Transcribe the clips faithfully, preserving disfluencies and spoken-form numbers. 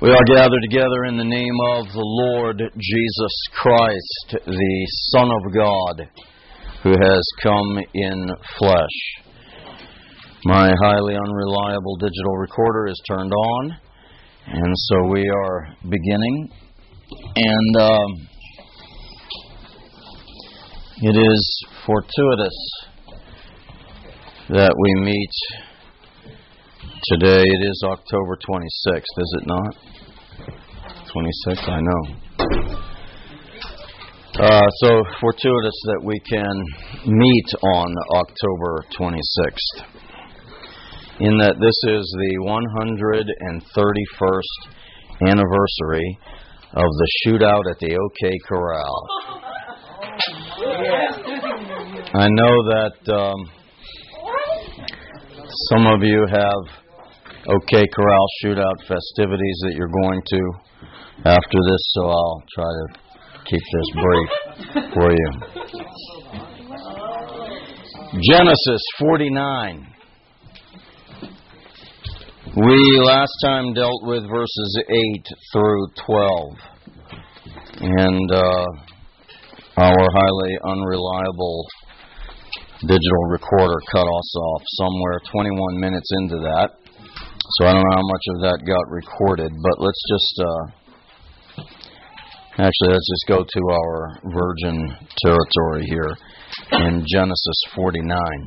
We are gathered together in the name of the Lord Jesus Christ, the Son of God, who has come in flesh. My highly unreliable digital recorder is turned on, and so we are beginning. And um, it is fortuitous that we meet today. It is October twenty-sixth, is it not? twenty-sixth, I know. Uh, so fortuitous that we can meet on October twenty-sixth, in that this is the one hundred thirty-first anniversary of the shootout at the OK Corral. I know that um, some of you have OK Corral shootout festivities that you're going to after this, so I'll try to keep this brief for you. Genesis forty-nine. We last time dealt with verses eight through twelve, and uh, our highly unreliable digital recorder cut us off somewhere twenty-one minutes into that. So I don't know how much of that got recorded, but let's just, uh, actually, let's just go to our virgin territory here in Genesis forty-nine.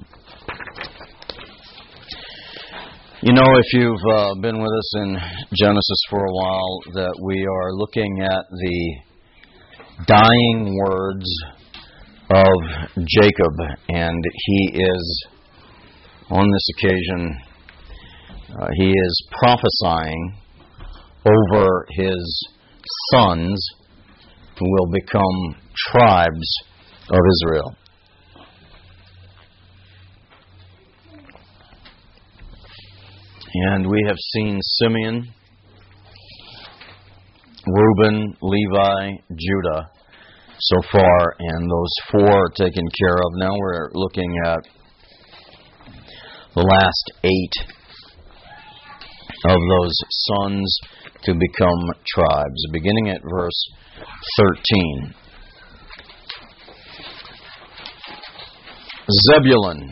You know, if you've uh, been with us in Genesis for a while, that we are looking at the dying words of Jacob, and he is, on this occasion, Uh, he is prophesying over his sons who will become tribes of Israel. And we have seen Simeon, Reuben, Levi, Judah so far, and those four are taken care of. Now we're looking at the last eight of those sons to become tribes, beginning at verse thirteen. Zebulun,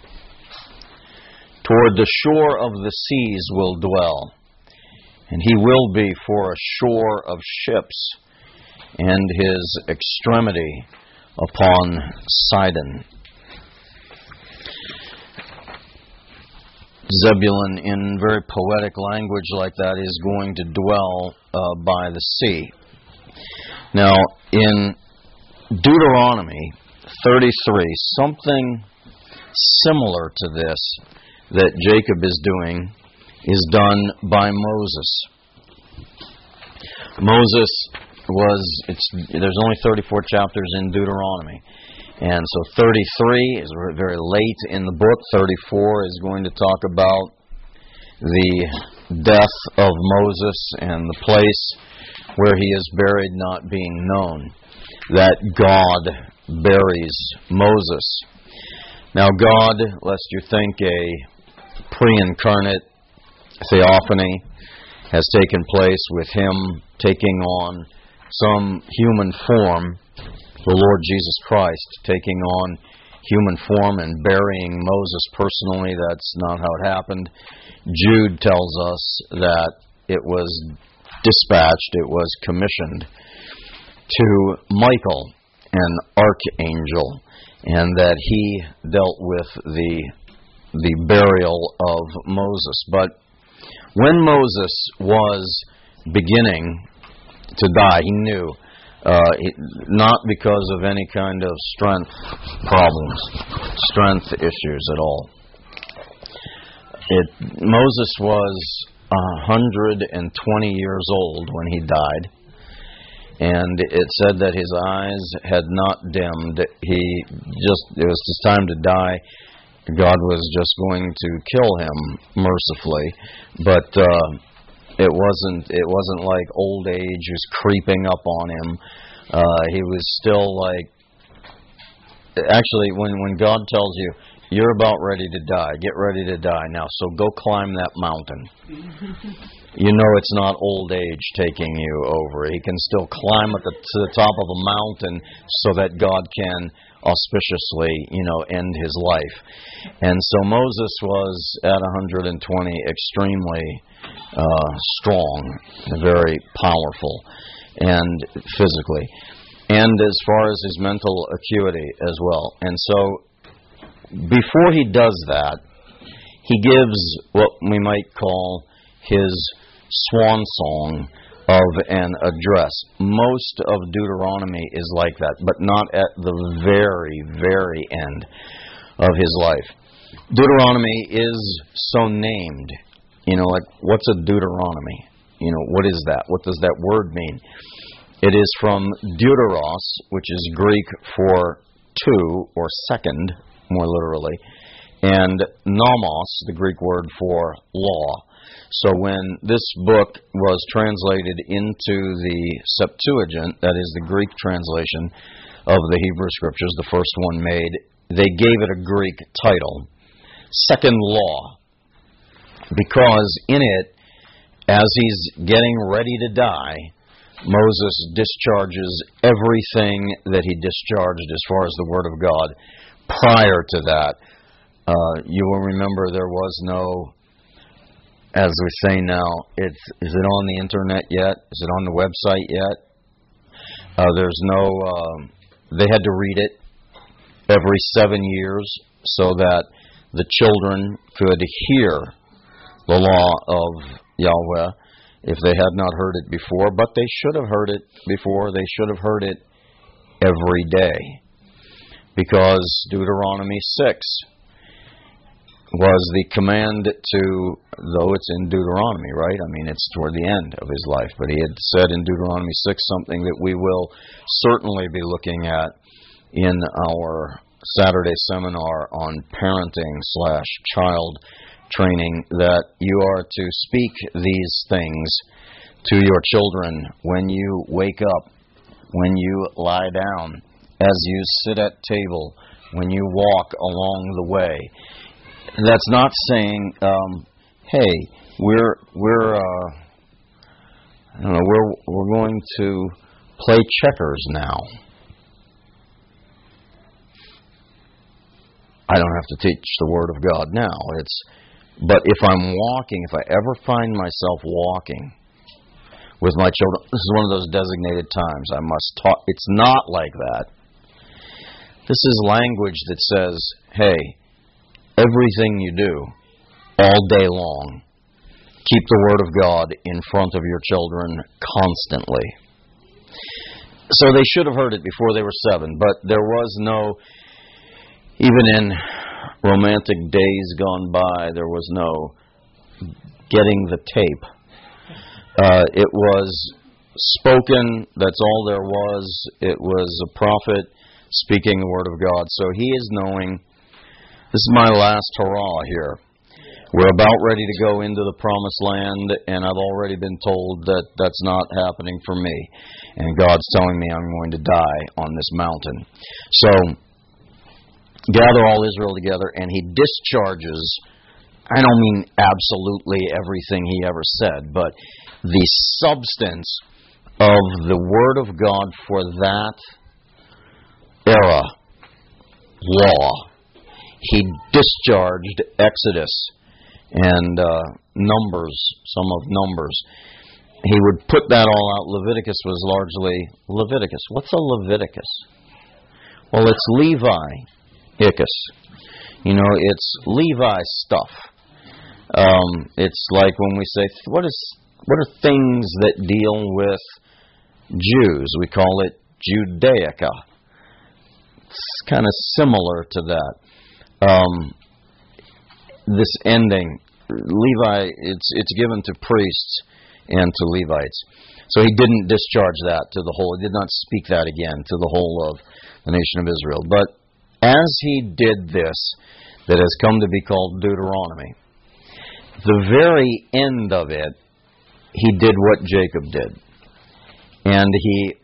toward the shore of the seas will dwell, and he will be for a shore of ships, and his extremity upon Sidon. Zebulun, in very poetic language like that, is going to dwell uh, by the sea. Now, in Deuteronomy thirty-three, something similar to this that Jacob is doing is done by Moses. Moses was, it's, there's only thirty-four chapters in Deuteronomy. And so thirty-three is very late in the book. thirty-four is going to talk about the death of Moses and the place where he is buried not being known, that God buries Moses. Now God, lest you think a pre-incarnate theophany has taken place with him taking on some human form, the Lord Jesus Christ taking on human form and burying Moses personally. That's not how it happened. Jude tells us that it was dispatched, it was commissioned to Michael, an archangel, and that he dealt with the, the burial of Moses. But when Moses was beginning to die, he knew Uh, it, not because of any kind of strength problems, strength issues at all. It, Moses was one hundred twenty years old when he died, and it said that his eyes had not dimmed. He just, it was his time to die. God was just going to kill him mercifully, but uh, It wasn't. It wasn't like old age was creeping up on him. Uh, he was still like. Actually, when when God tells you you're about ready to die. Get ready to die now. So go climb that mountain. You know it's not old age taking you over. He can still climb at the, to the top of a mountain so that God can auspiciously, you know, end his life. And so Moses was at one hundred twenty extremely uh, strong, very powerful, and physically, and as far as his mental acuity as well. And so before he does that, he gives what we might call his swan song of an address. Most of Deuteronomy is like that, but not at the very, very end of his life. Deuteronomy is so named. You know, like, what's a Deuteronomy? You know, what is that? What does that word mean? It is from deuteros, which is Greek for two, or second, more literally, and nomos, the Greek word for law. So when this book was translated into the Septuagint, that is the Greek translation of the Hebrew Scriptures, the first one made, they gave it a Greek title, Second Law, because in it, as he's getting ready to die, Moses discharges everything that he discharged as far as the Word of God prior to that. Uh, you will remember there was no, as we say now, it's, is it on the internet yet? Is it on the website yet? Uh, there's no, um, they had to read it every seven years so that the children could hear the law of Yahweh if they had not heard it before, but they should have heard it before. They should have heard it every day, because Deuteronomy six was the command to, though it's in Deuteronomy, right? I mean, it's toward the end of his life, but he had said in Deuteronomy six something that we will certainly be looking at in our Saturday seminar on parenting slash child training, that you are to speak these things to your children when you wake up, when you lie down, as you sit at table, when you walk along the way. That's not saying, um, hey, we're we're uh, I don't know, we're we're going to play checkers now. I don't have to teach the Word of God now. It's But if I'm walking, if I ever find myself walking with my children, this is one of those designated times I must talk. It's not like that. This is language that says, hey, everything you do, all day long, keep the Word of God in front of your children constantly. So they should have heard it before they were seven, but there was no, even in romantic days gone by, there was no getting the tape. Uh, it was spoken, that's all there was. It was a prophet speaking the Word of God. So he is knowing, this is my last hurrah here. We're about ready to go into the promised land, and I've already been told that that's not happening for me. And God's telling me I'm going to die on this mountain. So gather all Israel together, and he discharges, I don't mean absolutely everything he ever said, but the substance of the Word of God for that era, law. He discharged Exodus and uh, Numbers, some of Numbers. He would put that all out. Leviticus was largely Leviticus. What's a Leviticus? Well, it's Levi. Icus. You know, it's Levi stuff. Um, it's like when we say, what is, what are things that deal with Jews? We call it Judaica. It's kind of similar to that. Um, this ending, Levi, it's it's given to priests and to Levites. So he didn't discharge that to the whole, he did not speak that again to the whole of the nation of Israel. But as he did this, that has come to be called Deuteronomy, the very end of it, he did what Jacob did. And he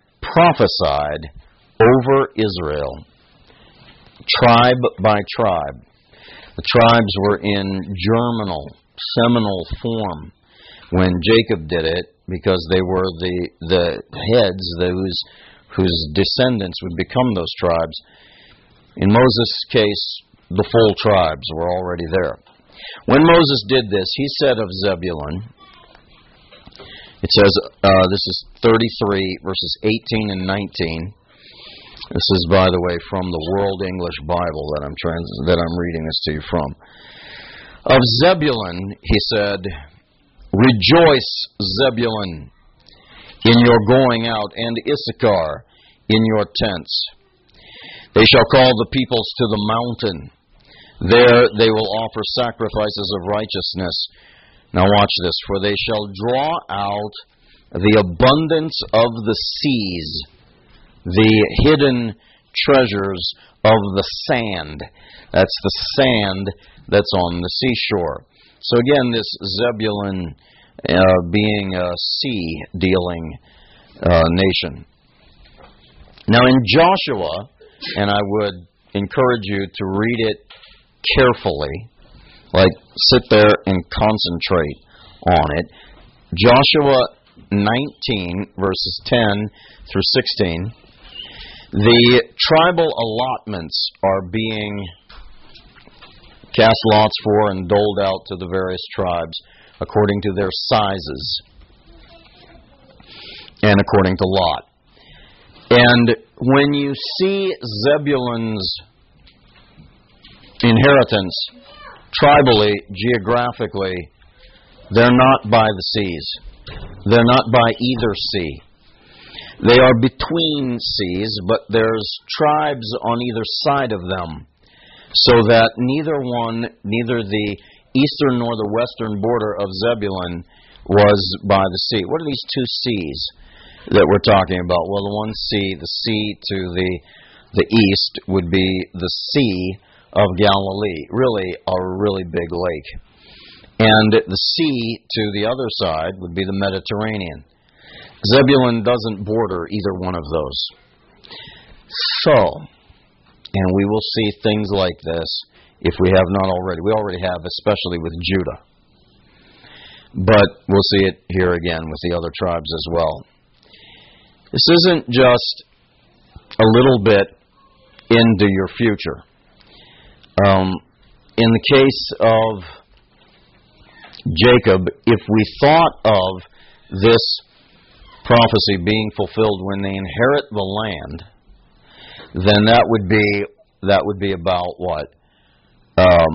prophesied over Israel, tribe by tribe. The tribes were in germinal, seminal form when Jacob did it, because they were the the heads those whose descendants would become those tribes. In Moses' case, the full tribes were already there. When Moses did this, he said of Zebulun, it says, uh, this is thirty-three, verses eighteen and nineteen. This is, by the way, from the World English Bible that I'm trans- that I'm reading this to you from. Of Zebulun, he said, "Rejoice, Zebulun, in your going out, and Issachar in your tents. They shall call the peoples to the mountain. There they will offer sacrifices of righteousness." Now watch this. "For they shall draw out the abundance of the seas, the hidden treasures of the sand." That's the sand that's on the seashore. So again, this Zebulun uh, being a sea-dealing uh, nation. Now in Joshua, and I would encourage you to read it carefully, like sit there and concentrate on it. Joshua nineteen, verses ten through sixteen. The tribal allotments are being cast lots for and doled out to the various tribes according to their sizes and according to lot. And when you see Zebulun's inheritance tribally, geographically, they're not by the seas. They're not by either sea. They are between seas, but there's tribes on either side of them, so that neither one, neither the eastern nor the western border of Zebulun was by the sea. What are these two seas that we're talking about? Well, the one sea, the sea to the the east would be the Sea of Galilee, really a really big lake. And the sea to the other side would be the Mediterranean. Zebulun doesn't border either one of those. So, and we will see things like this if we have not already. We already have, especially with Judah. But we'll see it here again with the other tribes as well. This isn't just a little bit into your future. Um, in the case of Jacob, if we thought of this prophecy being fulfilled when they inherit the land, then that would be that would be about what? Um,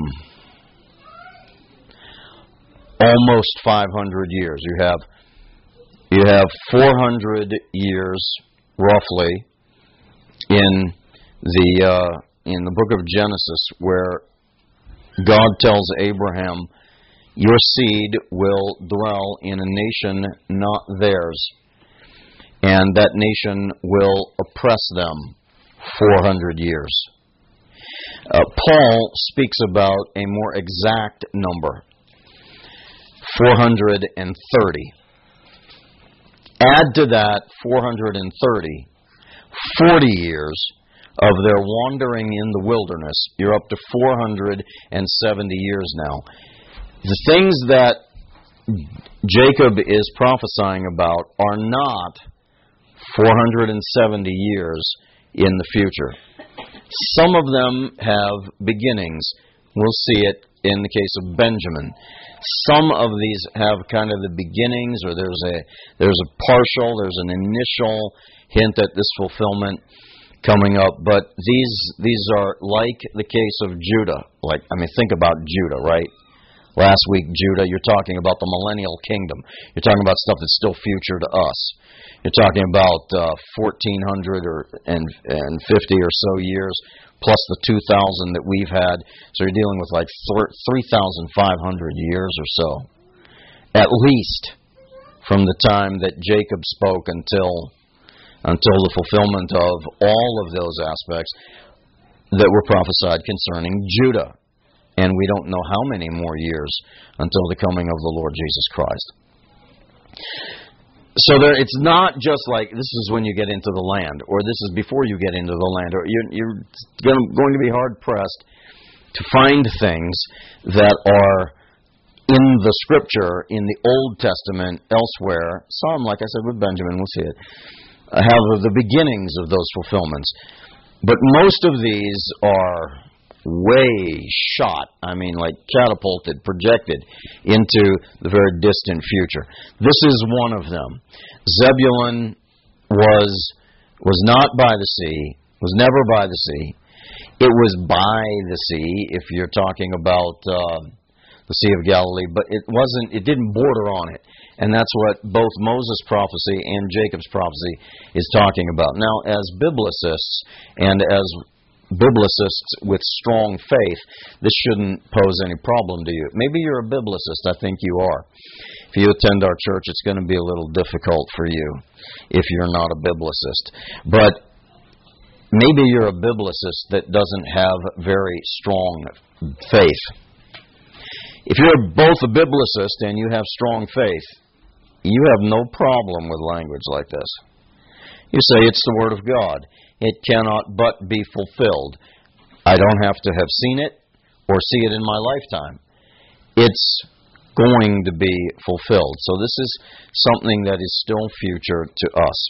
almost five hundred years. You have you have four hundred years roughly in the uh, in the book of Genesis, where God tells Abraham, "Your seed will dwell in a nation not theirs, and that nation will oppress them four hundred years." Uh, Paul speaks about a more exact number, four hundred thirty. Add to that four hundred thirty, forty years of their wandering in the wilderness. You're up to four hundred seventy years now. The things that Jacob is prophesying about are not four hundred seventy years in the future. Some of them have beginnings. We'll see it in the case of Benjamin. Some of these have kind of the beginnings, or there's a there's a partial, there's an initial hint at this fulfillment coming up. But these these are like the case of Judah. Like, I mean, think about Judah, right? Last week, Judah, you're talking about the millennial kingdom. You're talking about stuff that's still future to us. You're talking about uh, fourteen hundred or and and fifty or so years, plus the two thousand that we've had. So you're dealing with like three thousand five hundred years or so, at least, from the time that Jacob spoke until until the fulfillment of all of those aspects that were prophesied concerning Judah. And we don't know how many more years until the coming of the Lord Jesus Christ. So there, it's not just like this is when you get into the land, or this is before you get into the land, or you're, you're going to be hard-pressed to find things that are in the Scripture, in the Old Testament, elsewhere. Some, like I said with Benjamin, we'll see it, have the beginnings of those fulfillments. But most of these are way shot, I mean like catapulted, projected into the very distant future. This is one of them. Zebulun was was not by the sea, was never by the sea. It was by the sea, if you're talking about uh, the Sea of Galilee, but it wasn't. It didn't border on it, and that's what both Moses' prophecy and Jacob's prophecy is talking about. Now, as biblicists and as biblicists with strong faith, this shouldn't pose any problem to you. Maybe you're a biblicist. I think you are. If you attend our church, it's going to be a little difficult for you if you're not a biblicist. But maybe you're a biblicist that doesn't have very strong faith. If you're both a biblicist and you have strong faith, you have no problem with language like this. You say it's the Word of God. It cannot but be fulfilled. I don't have to have seen it or see it in my lifetime. It's going to be fulfilled. So this is something that is still future to us.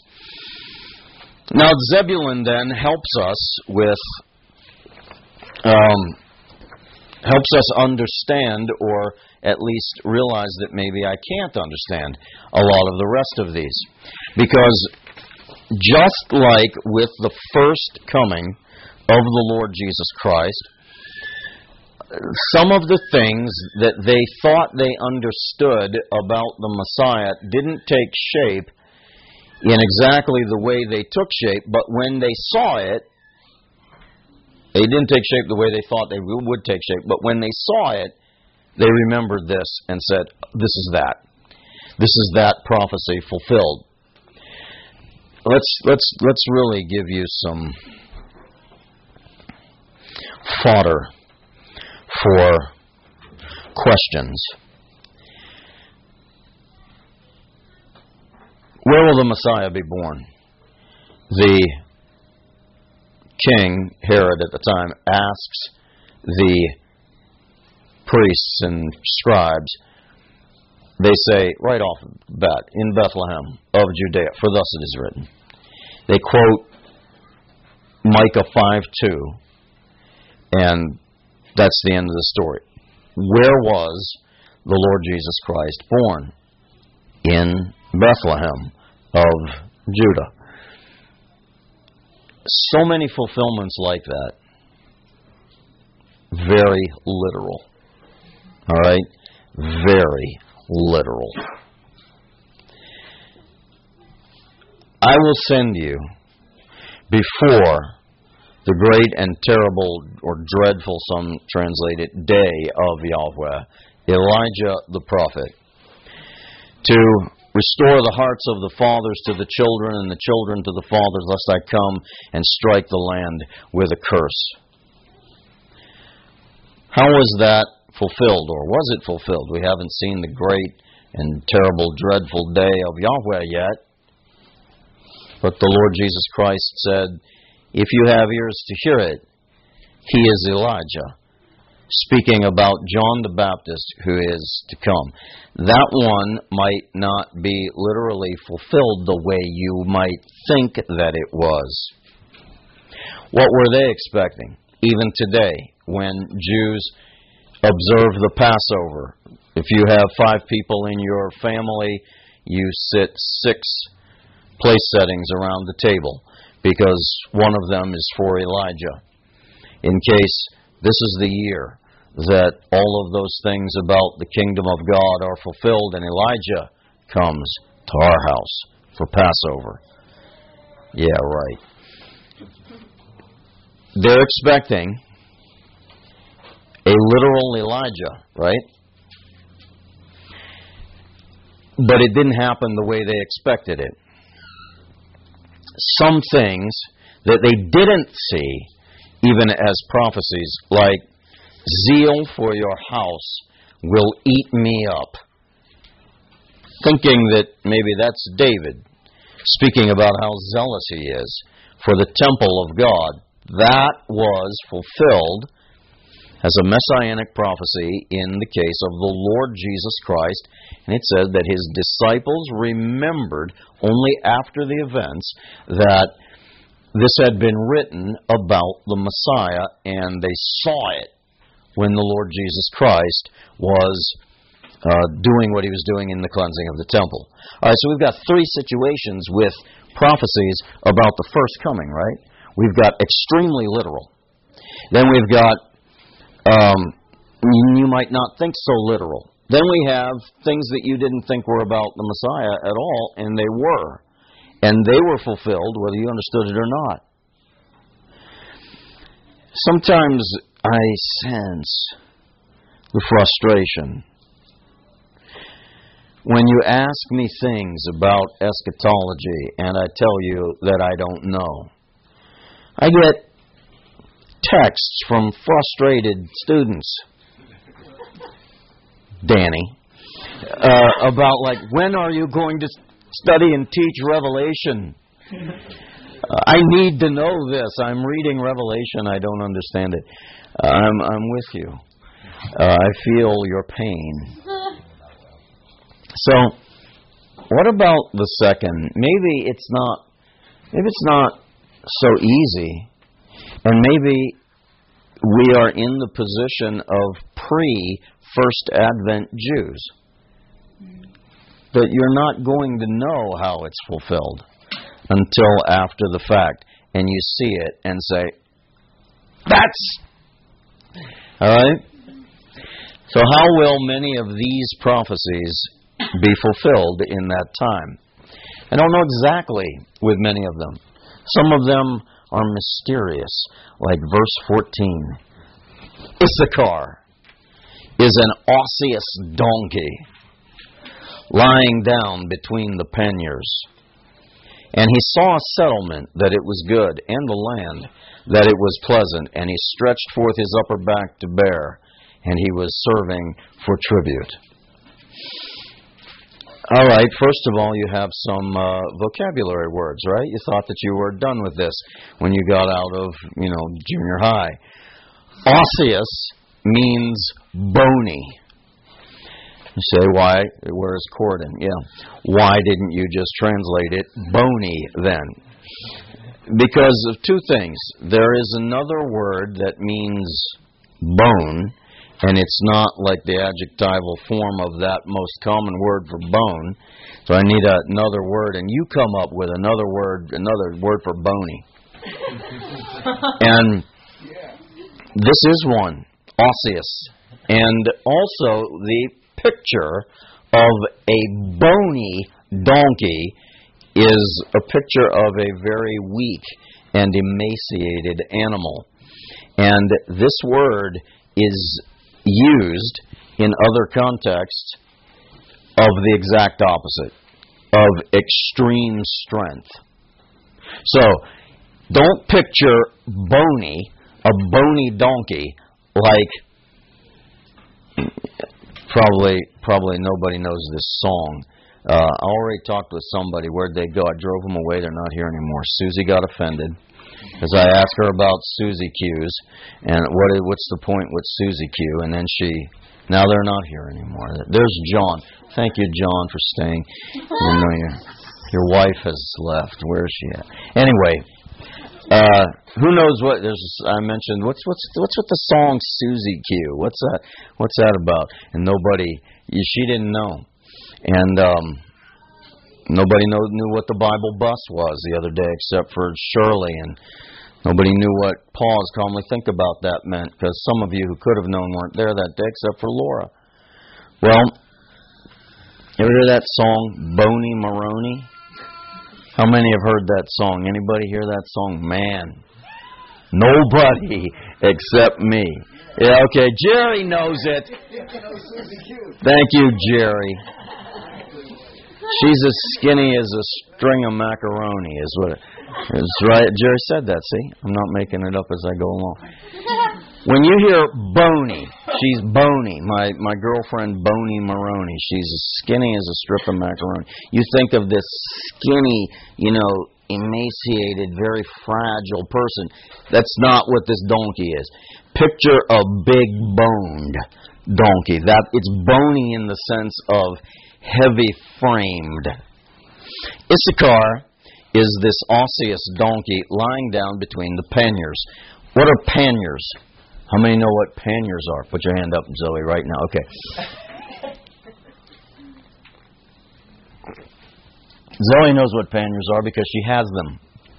Now, Zebulun then helps us with, um, helps us understand, or at least realize that maybe I can't understand a lot of the rest of these. Because just like with the first coming of the Lord Jesus Christ, some of the things that they thought they understood about the Messiah didn't take shape in exactly the way they took shape, but when they saw it, they didn't take shape the way they thought they would take shape, but when they saw it, they remembered this and said, this is that. This is that prophecy fulfilled. Let's let's let's really give you some fodder for questions. Where will the Messiah be born? The king, Herod at the time, asks the priests and scribes. They say, right off the bat, in Bethlehem of Judea, for thus it is written. They quote Micah five two, and that's the end of the story. Where was the Lord Jesus Christ born? In Bethlehem of Judah. So many fulfillments like that. Very literal. All right? Very literal. I will send you before the great and terrible, or dreadful, some translate it, day of Yahweh, Elijah the prophet, to restore the hearts of the fathers to the children, and the children to the fathers, lest I come and strike the land with a curse. How was that fulfilled, or was it fulfilled? We haven't seen the great and terrible, dreadful day of Yahweh yet. But the Lord Jesus Christ said, if you have ears to hear it, he is Elijah, speaking about John the Baptist who is to come. That one might not be literally fulfilled the way you might think that it was. What were they expecting? Even today, when Jews observe the Passover, if you have five people in your family, you sit six place settings around the table, because one of them is for Elijah, in case this is the year that all of those things about the kingdom of God are fulfilled, and Elijah comes to our house for Passover. Yeah, right. They're expecting a literal Elijah, right? But it didn't happen the way they expected it. Some things that they didn't see, even as prophecies, like, zeal for your house will eat me up. Thinking that maybe that's David, speaking about how zealous he is for the temple of God. That was fulfilled as a messianic prophecy in the case of the Lord Jesus Christ. And it said that his disciples remembered only after the events that this had been written about the Messiah, and they saw it when the Lord Jesus Christ was uh, doing what he was doing in the cleansing of the temple. All right, so we've got three situations with prophecies about the first coming, right? We've got extremely literal. Then we've got, um, you might not think so literal. Then we have things that you didn't think were about the Messiah at all, and they were. And they were fulfilled, whether you understood it or not. Sometimes I sense the frustration when you ask me things about eschatology and I tell you that I don't know. I get texts from frustrated students, Danny, uh, about like, when are you going to study and teach Revelation? Uh, I need to know this. I'm reading Revelation. I don't understand it. Uh, I'm, I'm with you. Uh, I feel your pain. So, what about the second? Maybe it's not. Maybe it's not so easy, and maybe we are in the position of pre-First Advent Jews. That you're not going to know how it's fulfilled until after the fact, and you see it and say, "That's." All right. So, how will many of these prophecies be fulfilled in that time? I don't know exactly with many of them. Some of them are mysterious, like verse fourteen. Issachar is an osseous donkey lying down between the panniers. And he saw a settlement, that it was good, and the land, that it was pleasant. And he stretched forth his upper back to bear, and he was serving for tribute. All right, first of all, you have some uh, vocabulary words, right? You thought that you were done with this when you got out of, you know, junior high. Osseous means bony. You say, why? Where's Corden? Yeah. Why didn't you just translate it bony then? Because of two things. There is another word that means bone, and it's not like the adjectival form of that most common word for bone. So I need a, another word, and you come up with another word, another word for bony. And this is one, osseous. And also the picture of a bony donkey is a picture of a very weak and emaciated animal. And this word is used in other contexts of the exact opposite, of extreme strength. So, don't picture bony, a bony donkey, like, probably probably nobody knows this song. Uh, I already talked with somebody. Where'd they go? I drove them away. They're not here anymore. Susie got offended because I asked her about Susie Q's and what what's the point with Susie Q? And then she, now they're not here anymore. There's John. Thank you, John, for staying. You know, your, your wife has left. Where is she at? Anyway, uh, who knows what? There's I mentioned what's what's what's with the song Susie Q? What's that? What's that about? And nobody, she didn't know. And um, nobody know, knew what the Bible bus was the other day except for Shirley, and nobody knew what pause, calmly think about that meant, because some of you who could have known weren't there that day except for Laura. Well, you ever hear that song, Boney Maroney? How many have heard that song? Anybody hear that song? Man, nobody except me. Yeah, okay, Jerry knows it. Thank you, Jerry. She's as skinny as a string of macaroni, is what it is, right? Jerry said that, see? I'm not making it up as I go along. When you hear bony, she's bony. My my girlfriend, Boney Maroney, she's as skinny as a strip of macaroni. You think of this skinny, you know, emaciated, very fragile person. That's not what this donkey is. Picture a big boned donkey. That it's bony in the sense of heavy framed. Issachar is this osseous donkey lying down between the panniers. What are panniers? How many know what panniers are? Put your hand up, Zoe, right now. Okay. Zoe knows what panniers are because she has them.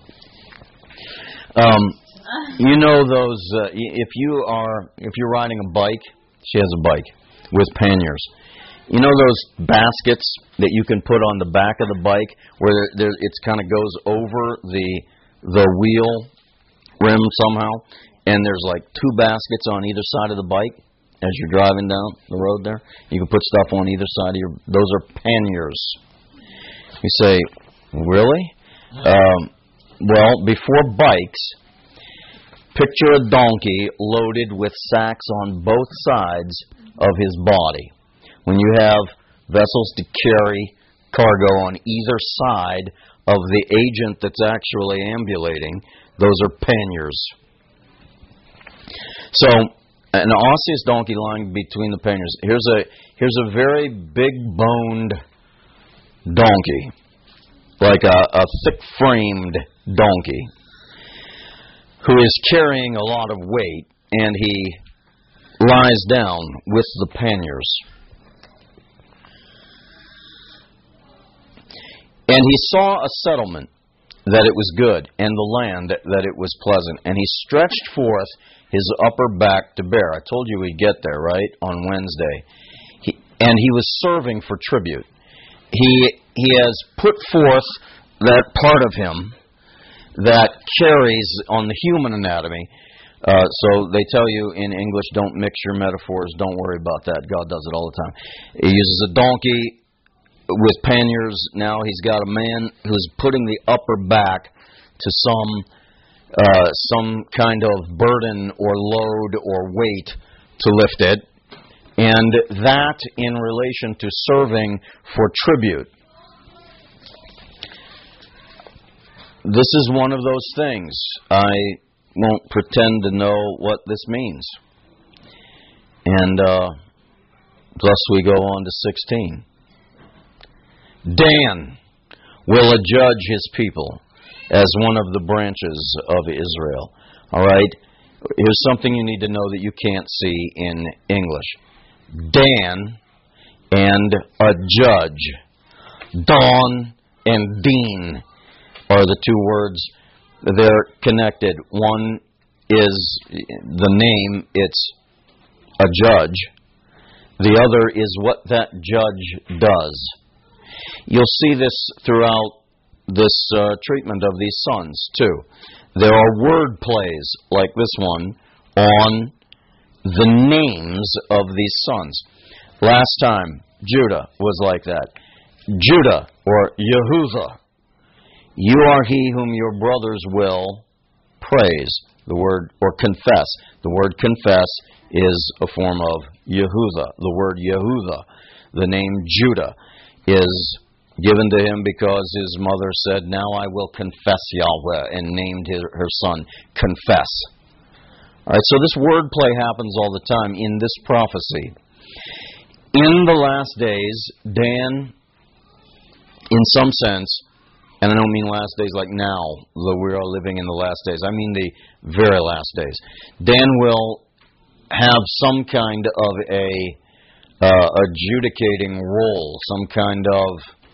Um, you know those. Uh, if you are, if you're riding a bike, she has a bike with panniers. You know those baskets that you can put on the back of the bike, where there, it kind of goes over the the wheel rim somehow, and there's like two baskets on either side of the bike as you're driving down the road. There, you can put stuff on either side of your. Those are panniers. You say, really? Um, well, before bikes, picture a donkey loaded with sacks on both sides of his body. When you have vessels to carry cargo on either side of the agent that's actually ambulating, those are panniers. So, an osseous donkey lying between the panniers. Here's a here's a very big-boned donkey, like a, a thick-framed donkey, who is carrying a lot of weight, and he lies down with the panniers. And he saw a settlement, that it was good, and the land, that it was pleasant. And he stretched forth his upper back to bear. I told you we'd get there, right, on Wednesday. He, and he was serving for tribute. He, he has put forth that part of him that carries on the human anatomy. Uh, so they tell you in English, don't mix your metaphors, don't worry about that. God does it all the time. He uses a donkey with panniers. Now he's got a man who's putting the upper back to some uh, some kind of burden or load or weight to lift it, and that in relation to serving for tribute. This is one of those things. I won't pretend to know what this means. And uh, thus we go on to sixteen. Dan will adjudge his people as one of the branches of Israel. All right? Here's something you need to know that you can't see in English. Dan and a judge. Don and Dean are the two words. They're connected. One is the name, it's a judge. The other is what that judge does. You'll see this throughout this uh, treatment of these sons, too. There are word plays like this one on the names of these sons. Last time, Judah was like that. Judah, or Yehudah. You are he whom your brothers will praise. The word, or confess. The word confess is a form of Yehudah. The word Yehudah, the name Judah, is given to him because his mother said, now I will confess Yahweh, and named his, her son Confess. All right, so this wordplay happens all the time in this prophecy. In the last days, Dan, in some sense, and I don't mean last days like now, though we are living in the last days. I mean the very last days. Dan will have some kind of a uh, adjudicating role, some kind of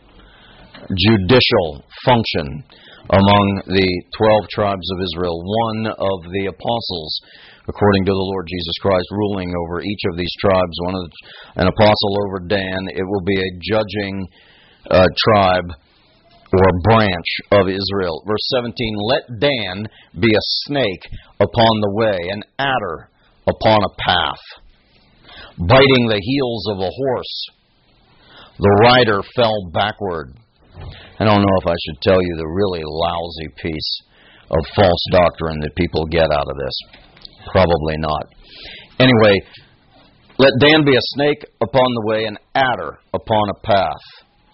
judicial function among the twelve tribes of Israel. One of the apostles, according to the Lord Jesus Christ, ruling over each of these tribes. One of the, an apostle over Dan. It will be a judging uh, tribe or branch of Israel. Verse seventeen, let Dan be a snake upon the way, an adder upon a path, biting the heels of a horse. The rider fell backward. I don't know if I should tell you the really lousy piece of false doctrine that people get out of this. Probably not. Anyway, let Dan be a snake upon the way, an adder upon a path.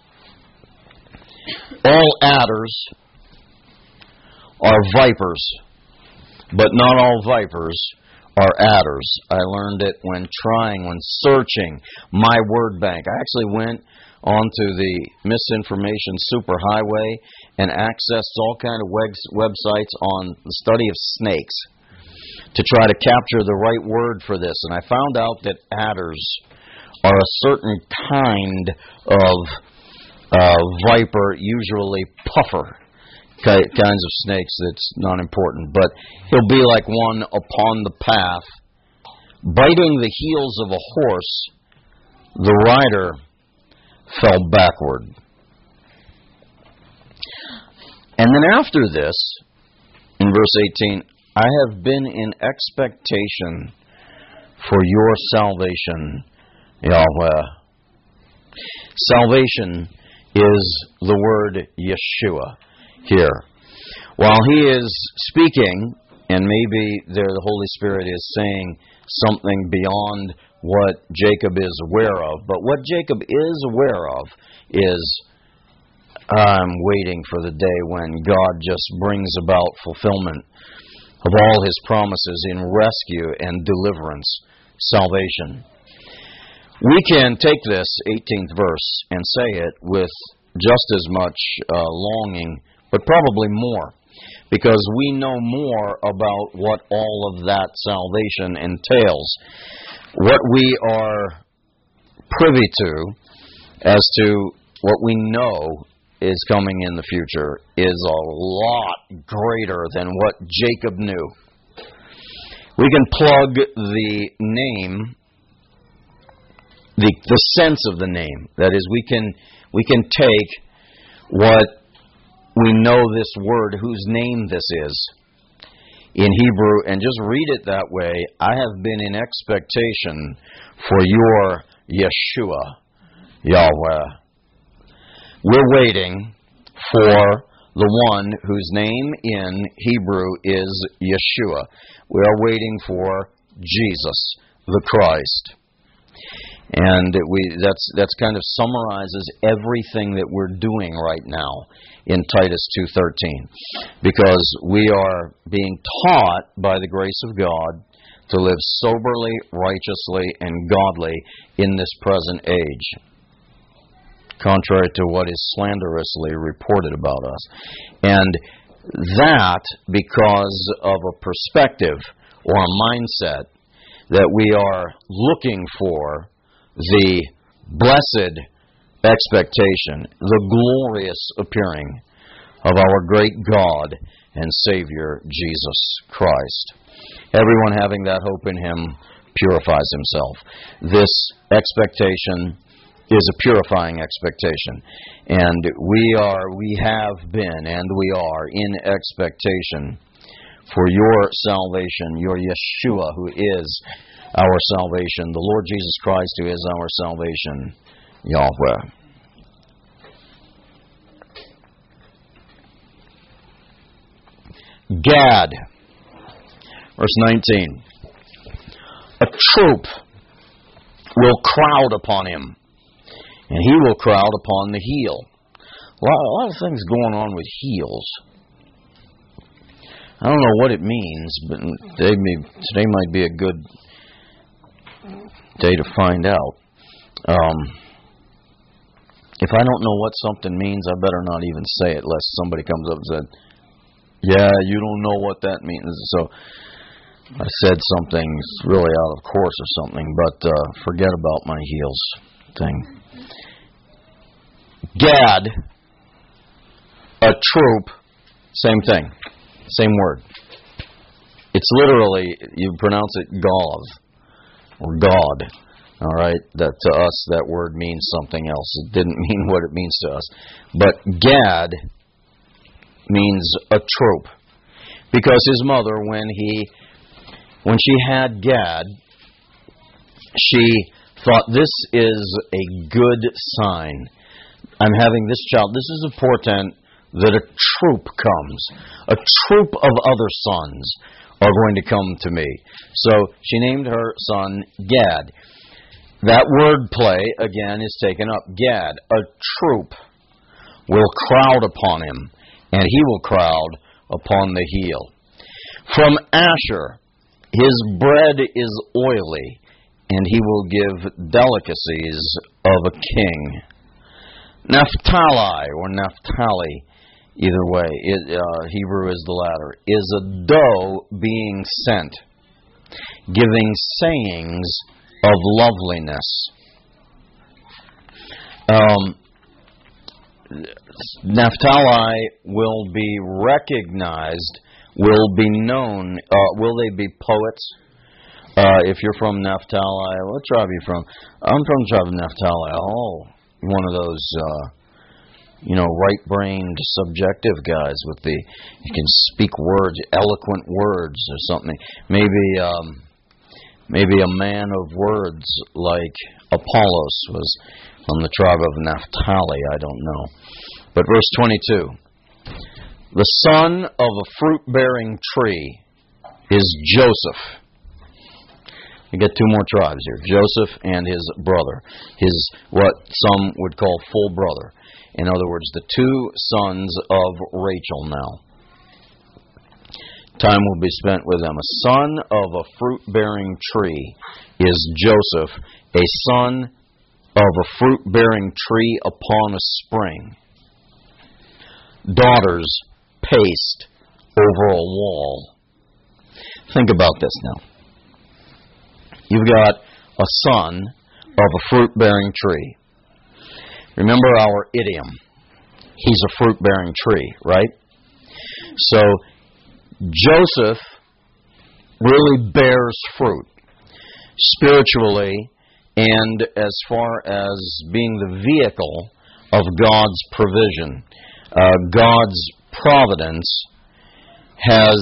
All adders are vipers, but not all vipers are adders. I learned it when trying, when searching my word bank. I actually went onto the misinformation superhighway and accessed all kind of websites on the study of snakes to try to capture the right word for this. And I found out that adders are a certain kind of uh, viper, usually puffer kinds of snakes. That's not important, but he'll be like one upon the path, biting the heels of a horse. The rider fell backward. And then after this, in verse eighteen, I have been in expectation for your salvation, Yahweh. Salvation is the word Yeshua here. While he is speaking, and maybe there the Holy Spirit is saying something beyond what Jacob is aware of, but what Jacob is aware of is, I'm waiting for the day when God just brings about fulfillment of all his promises in rescue and deliverance, salvation. We can take this eighteenth verse and say it with just as much uh, longing, but probably more, because we know more about what all of that salvation entails. What we are privy to as to what we know is coming in the future is a lot greater than what Jacob knew. We can plug the name, the the sense of the name. That is, we can we can take what we know this word, whose name this is, in Hebrew, and just read it that way. I have been in expectation for your Yeshua, Yahweh. We're waiting for the one whose name in Hebrew is Yeshua. We are waiting for Jesus, the Christ. And we that's that's kind of summarizes everything that we're doing right now in Titus two thirteen, because we are being taught by the grace of God to live soberly, righteously, and godly in this present age, contrary to what is slanderously reported about us. And that because of a perspective or a mindset that we are looking for the blessed expectation, the glorious appearing of our great God and Savior, Jesus Christ. Everyone having that hope in him purifies himself. This expectation is a purifying expectation. And we are, we have been, and we are in expectation for your salvation, your Yeshua, who is our salvation, the Lord Jesus Christ, who is our salvation, Yahweh. Gad, verse nineteen. A troop will crowd upon him, and he will crowd upon the heel. A lot, a lot of things going on with heels. I don't know what it means, but today, may, today might be a good day to find out. Um, if I don't know what something means, I better not even say it, lest somebody comes up and says, yeah, you don't know what that means. So I said something really out of course or something, but uh, forget about my heels thing. Gad, a troop, same thing, same word. It's literally, you pronounce it Gav, or God. All right, that to us that word means something else. It didn't mean what it means to us. But Gad means a troop, because his mother, when he, when she had Gad, she thought, this is a good sign. I'm having this child. This is a portent that a troop comes. A troop of other sons are going to come to me. So she named her son Gad. That word play, again, is taken up. Gad, a troop, will crowd upon him, and he will crowd upon the heel. From Asher, His bread is oily, and he will give delicacies of a king. Naphtali, or Naphtali, either way, it, uh, Hebrew is the latter, is a doe being sent, giving sayings of loveliness. Um, Naphtali will be recognized, will be known. Uh, will they be poets? Uh, if you're from Naphtali, what tribe are you from? I'm from the tribe of Naphtali. Oh, one of those, uh, you know, right-brained, subjective guys with the, you can speak words, eloquent words or something. Maybe, um, maybe a man of words like Apollos was from the tribe of Naphtali. I don't know. But verse twenty-two, the son of a fruit-bearing tree is Joseph. You get two more tribes here, Joseph and his brother, his what some would call full brother. In other words, the two sons of Rachel now. Time will be spent with them. A son of a fruit-bearing tree is Joseph, a son of a fruit-bearing tree upon a spring. Daughters paced over a wall. Think about this now. You've got a son of a fruit-bearing tree. Remember our idiom. He's a fruit-bearing tree, right? So, Joseph really bears fruit spiritually and as far as being the vehicle of God's provision. Uh, God's providence has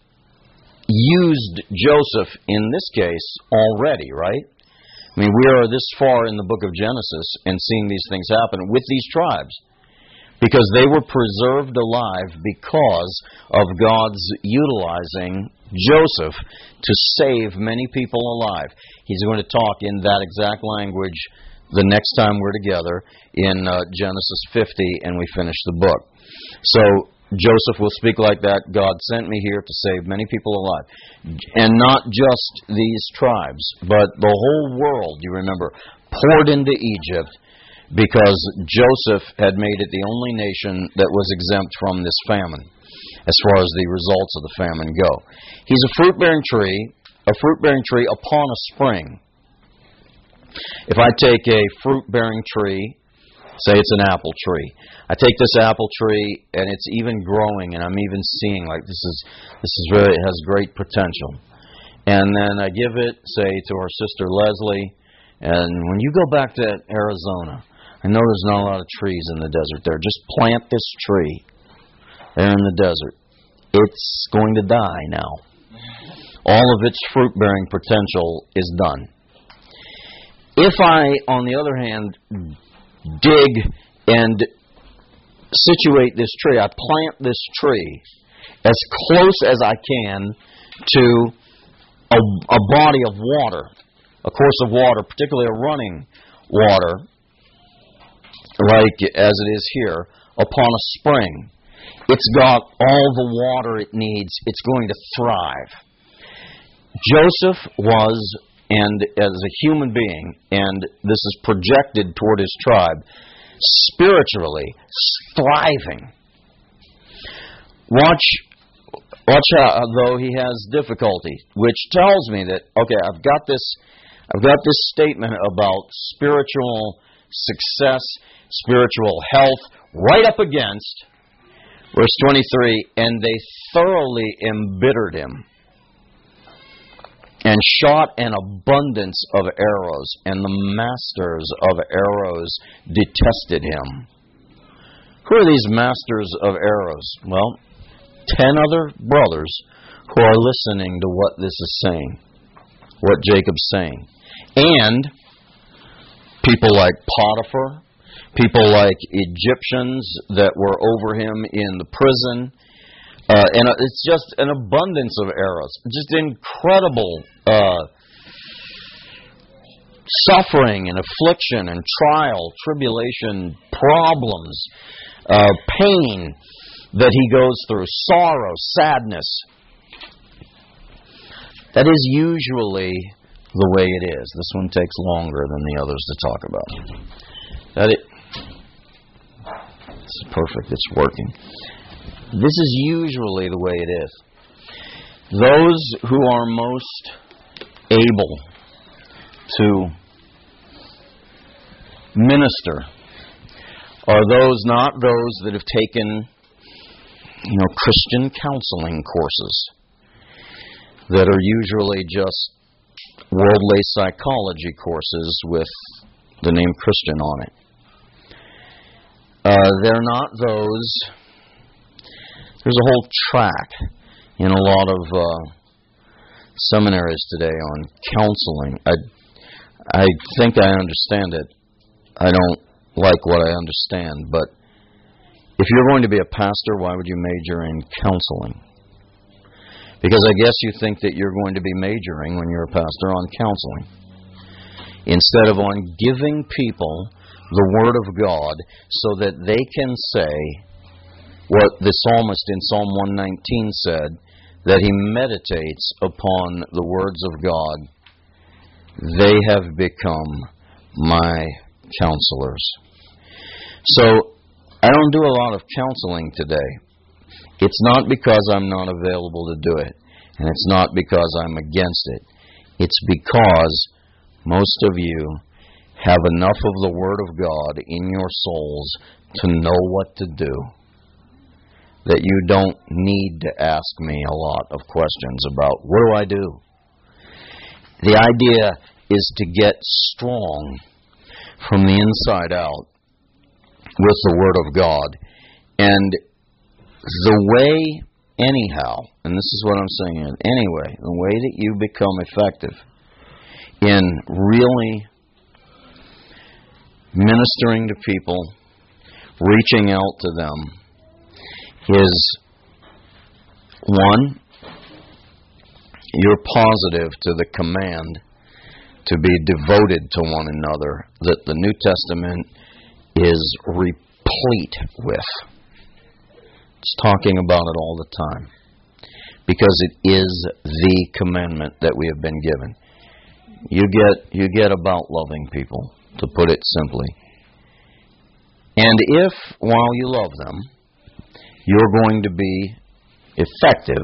used Joseph in this case already, right? I mean, we are this far in the book of Genesis and seeing these things happen with these tribes because they were preserved alive because of God's utilizing Joseph to save many people alive. He's going to talk in that exact language the next time we're together in uh, Genesis fifty and we finish the book. So Joseph will speak like that. God sent me here to save many people alive. And not just these tribes, but the whole world, you remember, poured into Egypt because Joseph had made it the only nation that was exempt from this famine as far as the results of the famine go. He's a fruit-bearing tree, a fruit-bearing tree upon a spring. If I take a fruit-bearing tree, say it's an apple tree. I take this apple tree and it's even growing, and I'm even seeing like this is this is very it has great potential. And then I give it, say, to our sister Leslie, and when you go back to Arizona, I know there's not a lot of trees in the desert there. Just plant this tree there in the desert. It's going to die now. All of its fruit-bearing potential is done. If I, on the other hand, dig and situate this tree, I plant this tree as close as I can to a, a body of water, a course of water, particularly a running water, like as it is here, upon a spring. It's got all the water it needs. It's going to thrive. Joseph was, and as a human being, and this is projected toward his tribe, spiritually thriving. Watch, watch how, though he has difficulty, which tells me that, okay, I've got this, I've got this statement about spiritual success, spiritual health, right up against verse twenty-three, and they thoroughly embittered him and shot an abundance of arrows, and the masters of arrows detested him. Who are these masters of arrows? Well, ten other brothers who are listening to what this is saying, what Jacob's saying. And people like Potiphar, people like Egyptians that were over him in the prison. Uh, and it's just an abundance of arrows. Just incredible uh, suffering and affliction and trial, tribulation, problems, uh, pain that he goes through, sorrow, sadness. That is usually the way it is. This one takes longer than the others to talk about. That it, it's perfect. It's working. This is usually the way it is. Those who are most able to minister are those, not those that have taken, you know, Christian counseling courses that are usually just worldly psychology courses with the name Christian on it. Uh, they're not those. There's a whole track in a lot of uh, seminaries today on counseling. I, I think I understand it. I don't like what I understand, but if you're going to be a pastor, why would you major in counseling? Because I guess you think that you're going to be majoring when you're a pastor on counseling, instead of on giving people the Word of God so that they can say what the psalmist in Psalm one nineteen said, that he meditates upon the words of God. They have become my counselors. So, I don't do a lot of counseling today. It's not because I'm not available to do it, and it's not because I'm against it. It's because most of you have enough of the Word of God in your souls to know what to do, that you don't need to ask me a lot of questions about, what do I do? The idea is to get strong from the inside out with the Word of God. And the way, anyhow, and this is what I'm saying, anyway, the way that you become effective in really ministering to people, reaching out to them, is, one, you're positive to the command to be devoted to one another that the New Testament is replete with. It's talking about it all the time, because it is the commandment that we have been given. You get you get about loving people, to put it simply. And if, while you love them, you're going to be effective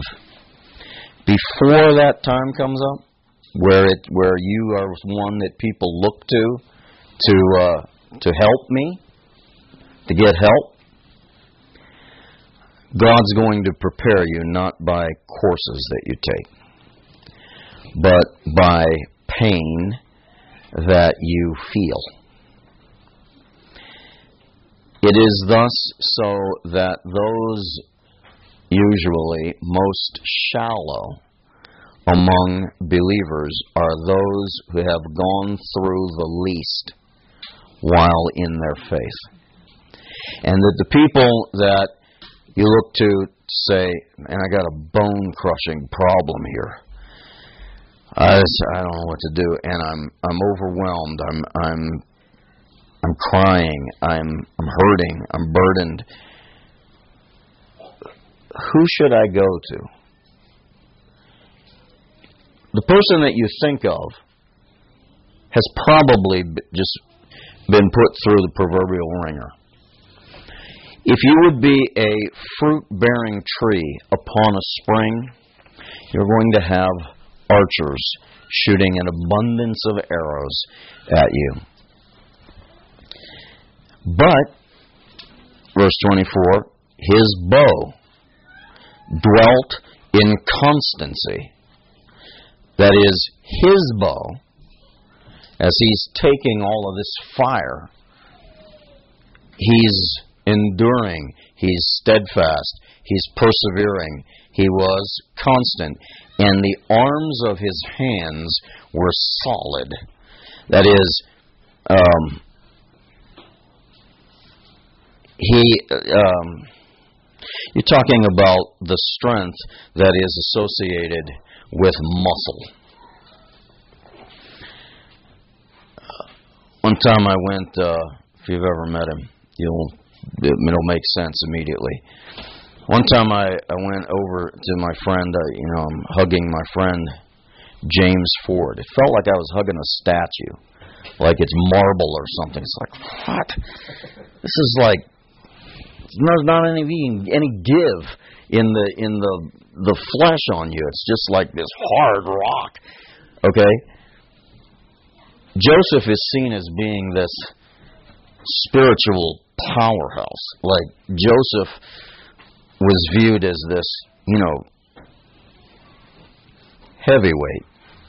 before that time comes up, where it where you are one that people look to to uh, to help me, to get help, God's going to prepare you not by courses that you take, but by pain that you feel. It is thus so that those usually most shallow among believers are those who have gone through the least while in their faith. And that the people that you look to say, man, I got a bone-crushing problem here. I just, I don't know what to do, and I'm I'm overwhelmed. I'm I'm I'm crying. I'm I'm hurting. I'm burdened. Who should I go to? The person that you think of has probably just been put through the proverbial ringer. If you would be a fruit-bearing tree upon a spring, you're going to have archers shooting an abundance of arrows at you. But, verse twenty-four, his bow dwelt in constancy. That is, his bow, as he's taking all of this fire, he's enduring, he's steadfast, he's persevering, he was constant, and the arms of his hands were solid. That is, um, he, um, you're talking about the strength that is associated with muscle. One time I went, uh, if you've ever met him, you'll it'll make sense immediately. One time I, I went over to my friend, uh, you know, I'm hugging my friend, James Ford. It felt like I was hugging a statue, like it's marble or something. It's like, what? This is like, there's not any any give in the in the the flesh on you. It's just like this hard rock. Okay? Joseph is seen as being this spiritual powerhouse. Like Joseph was viewed as this, you know, heavyweight.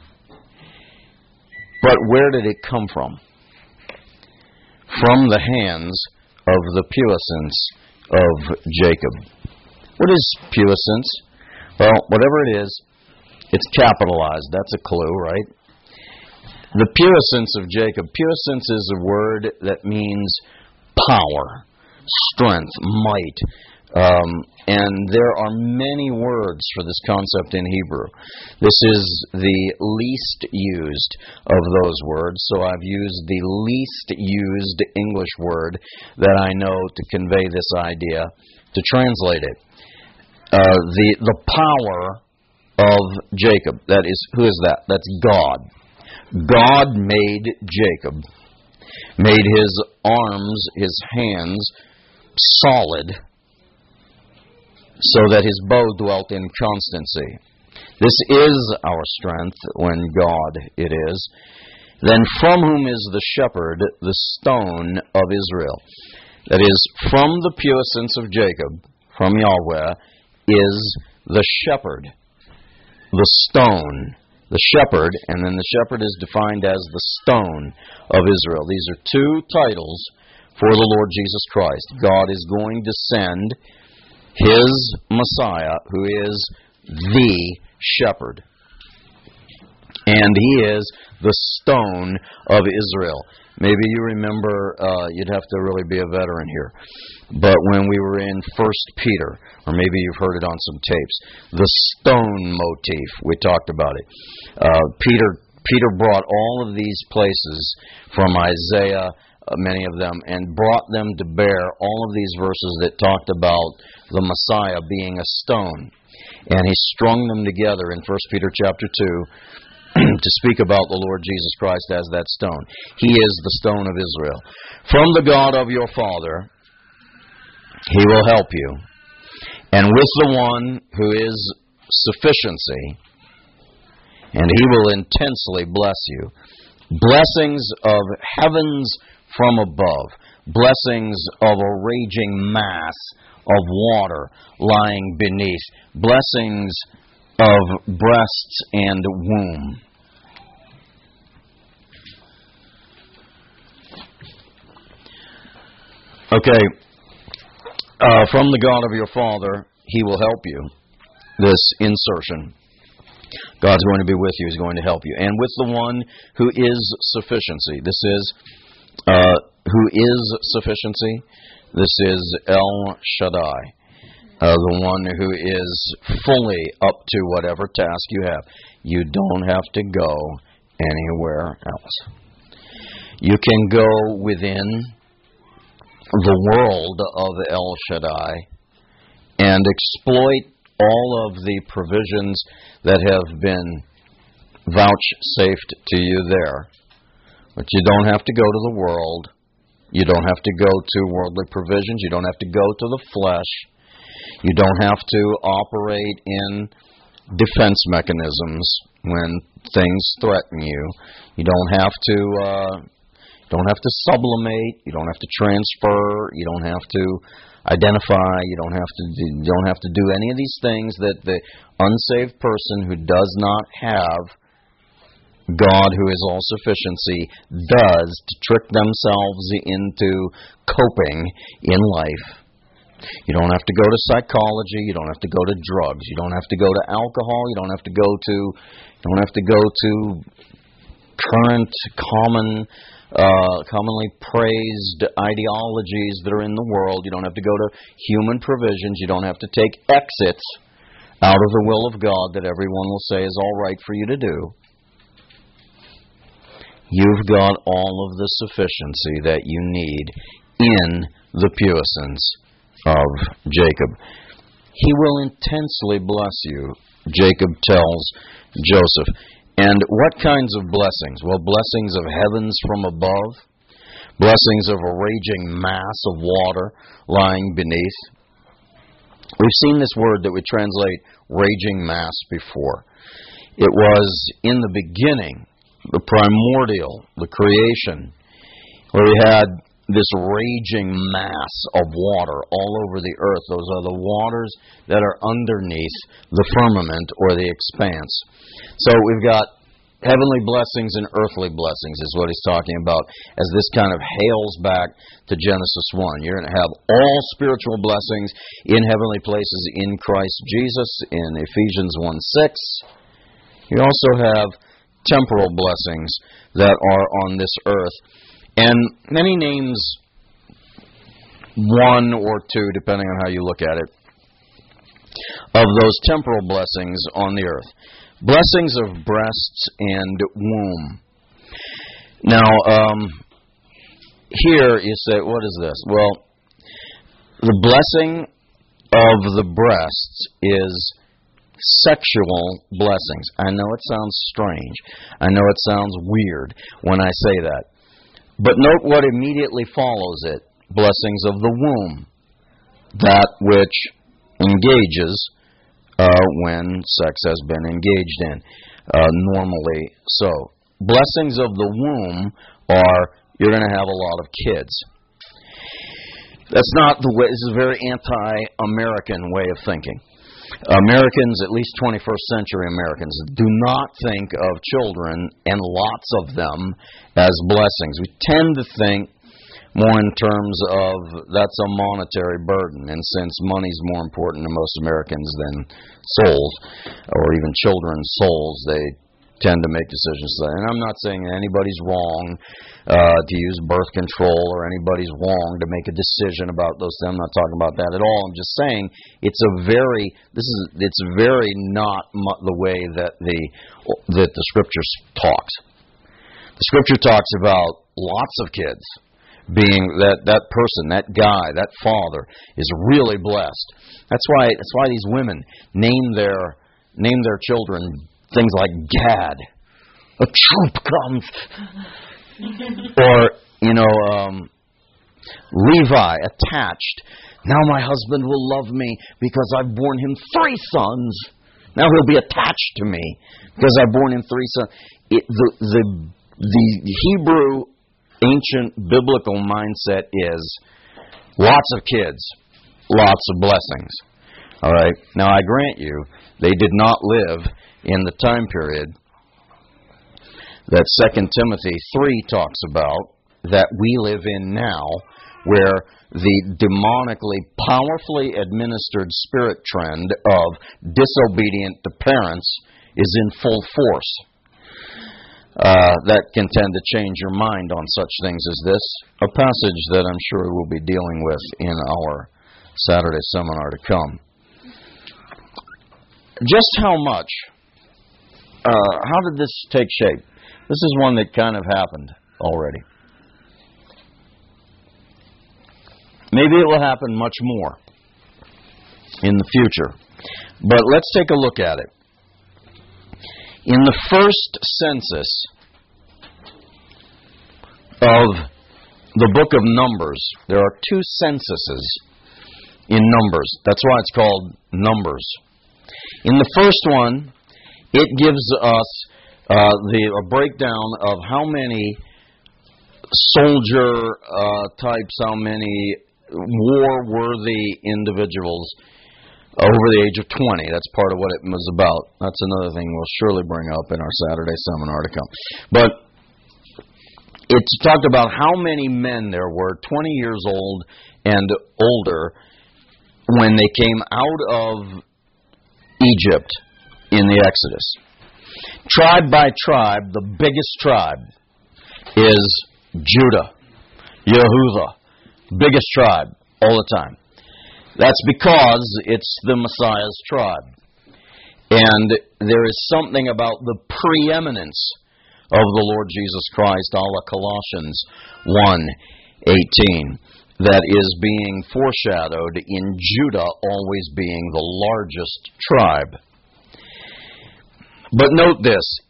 But where did it come from? From the hands of the puissance of Jacob. What is puissance? Well, whatever it is, it's capitalized. That's a clue, right? The puissance of Jacob. Puissance is a word that means power, strength, might. Um, and there are many words for this concept in Hebrew. This is the least used of those words, so I've used the least used English word that I know to convey this idea, to translate it. Uh, the the power of Jacob. That is, who is that? That's God. God made Jacob, made his arms, his hands solid, so that his bow dwelt in constancy. This is our strength when God it is. Then from whom is the shepherd, the stone of Israel? That is, from the puissance of Jacob, from Yahweh, is the shepherd, the stone, the shepherd, and then the shepherd is defined as the stone of Israel. These are two titles for the Lord Jesus Christ. God is going to send His Messiah, who is the shepherd. And He is the stone of Israel. Maybe you remember, uh, you'd have to really be a veteran here, but when we were in First Peter, or maybe you've heard it on some tapes, the stone motif, we talked about it. Uh, Peter Peter brought all of these places from Isaiah, uh, many of them, and brought them to bear all of these verses that talked about the Messiah being a stone. And he strung them together in First Peter chapter two to speak about the Lord Jesus Christ as that stone. He is the stone of Israel. From the God of your father, He will help you. And with the one who is sufficiency, and He will intensely bless you. Blessings of heavens from above. Blessings of a raging mass of water lying beneath. Blessings of breasts and womb. Okay, uh, from the God of your father, He will help you. This insertion. God's going to be with you. He's going to help you. And with the one who is sufficiency. This is, uh, who is sufficiency? This is El Shaddai. Uh, the one who is fully up to whatever task you have. You don't have to go anywhere else. You can go within the world of El Shaddai and exploit all of the provisions that have been vouchsafed to you there. But you don't have to go to the world. You don't have to go to worldly provisions. You don't have to go to the flesh. You don't have to operate in defense mechanisms when things threaten you. You don't have to uh, don't have to sublimate. You don't have to transfer. You don't have to identify. You don't have to do, you don't have to do any of these things that the unsaved person who does not have God, who is all sufficiency, does to trick themselves into coping in life. You don't have to go to psychology. You don't have to go to drugs. You don't have to go to alcohol. You don't have to go to. You don't have to go to current, common, uh, commonly praised ideologies that are in the world. You don't have to go to human provisions. You don't have to take exits out of the will of God that everyone will say is all right for you to do. You've got all of the sufficiency that you need in the puissance of Jacob. He will intensely bless you, Jacob tells Joseph. And what kinds of blessings? Well, blessings of heavens from above, blessings of a raging mass of water lying beneath. We've seen this word that we translate raging mass before. It was in the beginning, the primordial, the creation, where we had this raging mass of water all over the earth. Those are the waters that are underneath the firmament or the expanse. So we've got heavenly blessings and earthly blessings is what he's talking about as this kind of hails back to Genesis one. You're going to have all spiritual blessings in heavenly places in Christ Jesus in Ephesians one six. You also have temporal blessings that are on this earth. And many names, one or two, depending on how you look at it, of those temporal blessings on the earth. Blessings of breasts and womb. Now, um, here you say, what is this? Well, the blessing of the breasts is sexual blessings. I know it sounds strange. I know it sounds weird when I say that. But note what immediately follows it. Blessings of the womb. That which engages uh, when sex has been engaged in. Uh, normally so. Blessings of the womb are you're going to have a lot of kids. That's not the way, this is a very anti-American way of thinking. Americans, at least twenty-first century Americans, do not think of children, and lots of them, as blessings. We tend to think more in terms of that's a monetary burden, and since money's more important to most Americans than souls, or even children's souls, they tend to make decisions. And I'm not saying anybody's wrong uh, to use birth control or anybody's wrong to make a decision about those things. I'm not talking about that at all. I'm just saying it's a very this is it's very not mu- the way that the that the Scripture talks. The Scripture talks about lots of kids being that that person, that guy, that father is really blessed. That's why that's why these women name their name their children things like Gad, a troop comes, or you know, um, Levi, attached. Now my husband will love me because I've borne him three sons. Now he'll be attached to me because I've borne him three sons. It, the the the Hebrew ancient biblical mindset is lots of kids, lots of blessings. All right. Now I grant you, they did not live in the time period that Second Timothy three talks about that we live in now, where the demonically powerfully administered spirit trend of disobedient to parents is in full force. Uh, that can tend to change your mind on such things as this, a passage that I'm sure we'll be dealing with in our Saturday seminar to come. Just how much, uh, how did this take shape? This is one that kind of happened already. Maybe it will happen much more in the future. But let's take a look at it. In the first census of the book of Numbers, there are two censuses in Numbers. That's why it's called Numbers. In the first one, it gives us uh, the a breakdown of how many soldier uh, types, how many war-worthy individuals over the age of twenty. That's part of what it was about. That's another thing we'll surely bring up in our Saturday seminar to come. But it's talked about how many men there were, twenty years old and older, when they came out of Egypt in the Exodus. Tribe by tribe, the biggest tribe is Judah, Yehudah, biggest tribe all the time. That's because it's the Messiah's tribe. And there is something about the preeminence of the Lord Jesus Christ, a la Colossians one eighteen, that is being foreshadowed in Judah always being the largest tribe. But note this,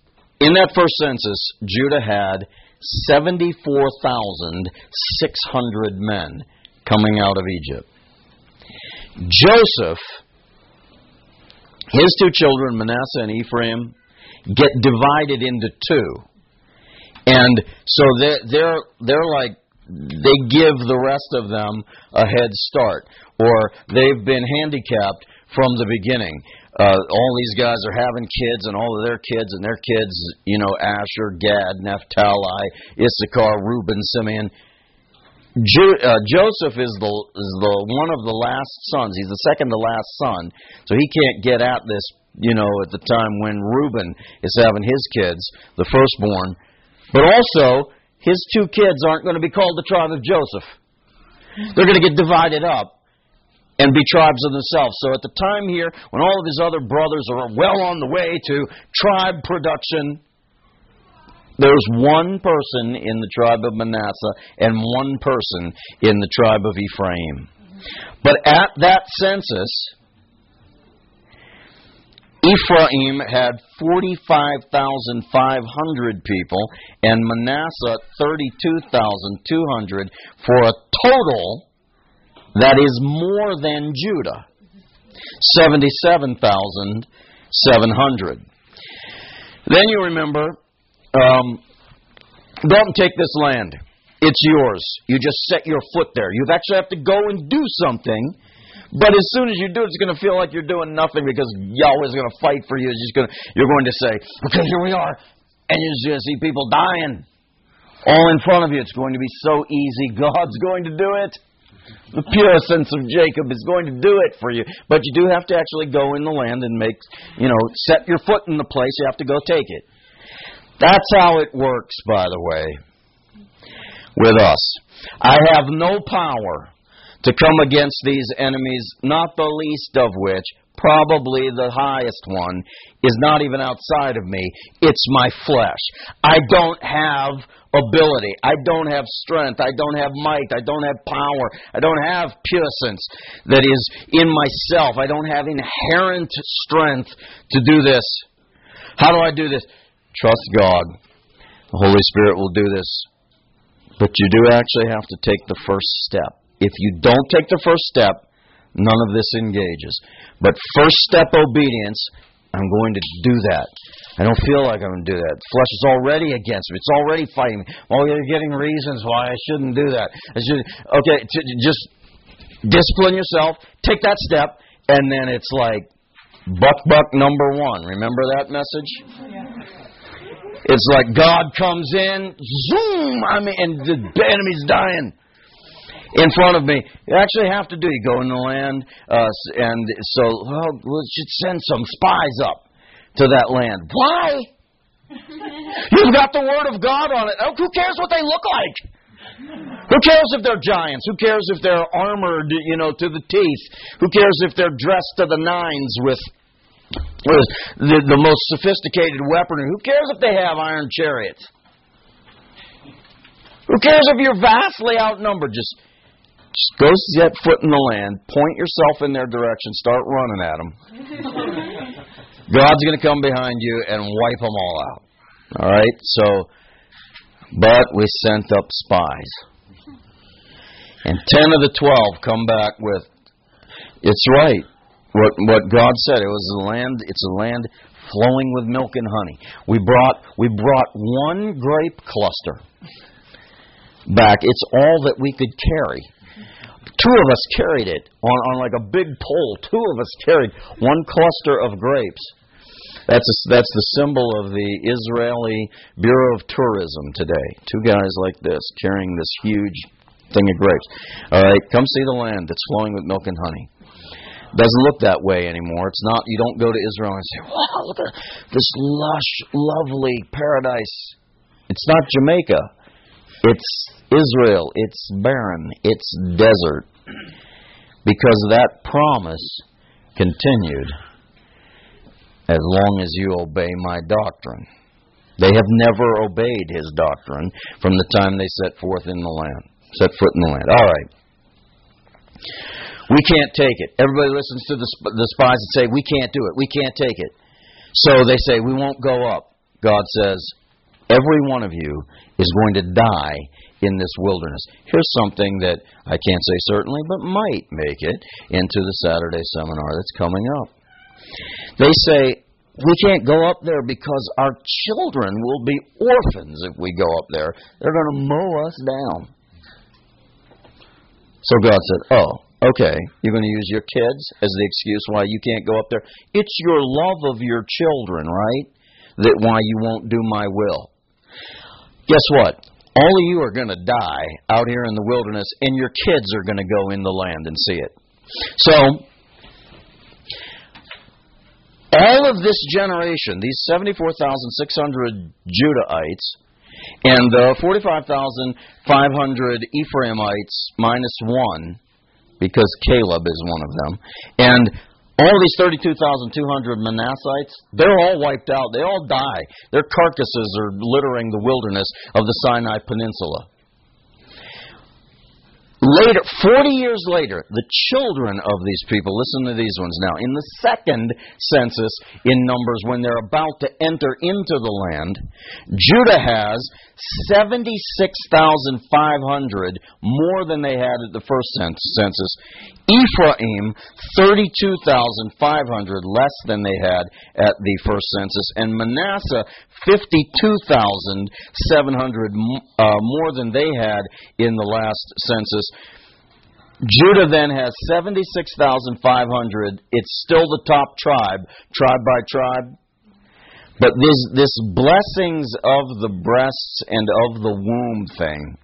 in that first census, Judah had seventy-four thousand six hundred men coming out of Egypt. Joseph, his two children, Manasseh and Ephraim, get divided into two. And so they're, they're, they're like, they give the rest of them a head start. Or they've been handicapped from the beginning. Uh, all these guys are having kids, and all of their kids, and their kids, you know, Asher, Gad, Naphtali, Issachar, Reuben, Simeon. Jo- uh, Joseph is the is the one of the last sons. He's the second to last son, so he can't get at this, you know, at the time when Reuben is having his kids, the firstborn. But also, his two kids aren't going to be called the tribe of Joseph. They're going to get divided up and be tribes of themselves. So at the time here, when all of his other brothers are well on the way to tribe production, there's one person in the tribe of Manasseh and one person in the tribe of Ephraim. But at that census, Ephraim had forty-five thousand five hundred people and Manasseh thirty-two thousand two hundred for a total that is more than Judah, seventy-seven thousand seven hundred. Then you remember, um, don't take this land. It's yours. You just set your foot there. You actually have to go and do something. But as soon as you do it, it's going to feel like you're doing nothing because Yahweh's going to fight for you. It's just going to, you're going to say, okay, here we are. And you're going to see people dying all in front of you. It's going to be so easy. God's going to do it. The pure sense of Jacob is going to do it for you. But you do have to actually go in the land and make, you know, set your foot in the place. You have to go take it. That's how it works, by the way, with us. I have no power to come against these enemies, not the least of which, probably the highest one, is not even outside of me. It's my flesh. I don't have ability. I don't have strength. I don't have might. I don't have power. I don't have puissance that is in myself. I don't have inherent strength to do this. How do I do this? Trust God. The Holy Spirit will do this. But you do actually have to take the first step. If you don't take the first step, none of this engages. But first step obedience, I'm going to do that. I don't feel like I'm going to do that. The flesh is already against me. It's already fighting me. Oh, you're getting reasons why I shouldn't do that. I should. Okay, t- just discipline yourself. Take that step, and then it's like buck, buck number one. Remember that message? Yeah. It's like God comes in, zoom, I mean, and the enemy's dying in front of me. You actually have to do. You go in the land, uh, and so well, we should send some spies up to that land. Why? You've got the Word of God on it. Oh, who cares what they look like? Who cares if they're giants? Who cares if they're armored, you know, to the teeth? Who cares if they're dressed to the nines with, with the, the most sophisticated weaponry? Who cares if they have iron chariots? Who cares if you're vastly outnumbered? Just Just go set foot in the land, point yourself in their direction, start running at them. God's going to come behind you and wipe them all out. All right? So, but we sent up spies. And ten of the twelve come back with, it's right, what what God said. It was a land, it's a land flowing with milk and honey. We brought we brought one grape cluster back. It's all that we could carry. Two of us carried it on, on like a big pole. Two of us carried one cluster of grapes. That's a, that's the symbol of the Israeli Bureau of Tourism today. Two guys like this carrying this huge thing of grapes. All right, come see the land that's flowing with milk and honey. Doesn't look that way anymore. It's not. You don't go to Israel and say, "Wow, look at this lush, lovely paradise." It's not Jamaica. It's Israel. It's barren. It's desert. Because that promise continued as long as you obey my doctrine. They have never obeyed his doctrine from the time they set forth in the land. Set foot in the land. All right. We can't take it. Everybody listens to the, the spies and say, we can't do it. We can't take it. So they say, we won't go up. God says, every one of you is going to die in this wilderness. Here's something that I can't say certainly, but might make it into the Saturday seminar that's coming up. They say, we can't go up there because our children will be orphans if we go up there. They're going to mow us down. So God said, oh, okay, you're going to use your kids as the excuse why you can't go up there? It's your love of your children, right, that why you won't do my will. Guess what? All of you are going to die out here in the wilderness, and your kids are going to go in the land and see it. So, all of this generation, these seventy-four thousand six hundred Judahites, and the forty-five thousand five hundred Ephraimites minus one, because Caleb is one of them, and all these thirty-two thousand two hundred Manassites, they're all wiped out. They all die. Their carcasses are littering the wilderness of the Sinai Peninsula. Later, forty years later, the children of these people, listen to these ones now, in the second census in Numbers, when they're about to enter into the land, Judah has seventy-six thousand five hundred more than they had at the first census. Ephraim, thirty-two thousand five hundred less than they had at the first census. And Manasseh, fifty-two thousand seven hundred uh, more than they had in the last census. Judah then has seventy-six thousand five hundred. It's still the top tribe, tribe by tribe. But this, this blessings of the breasts and of the womb thing,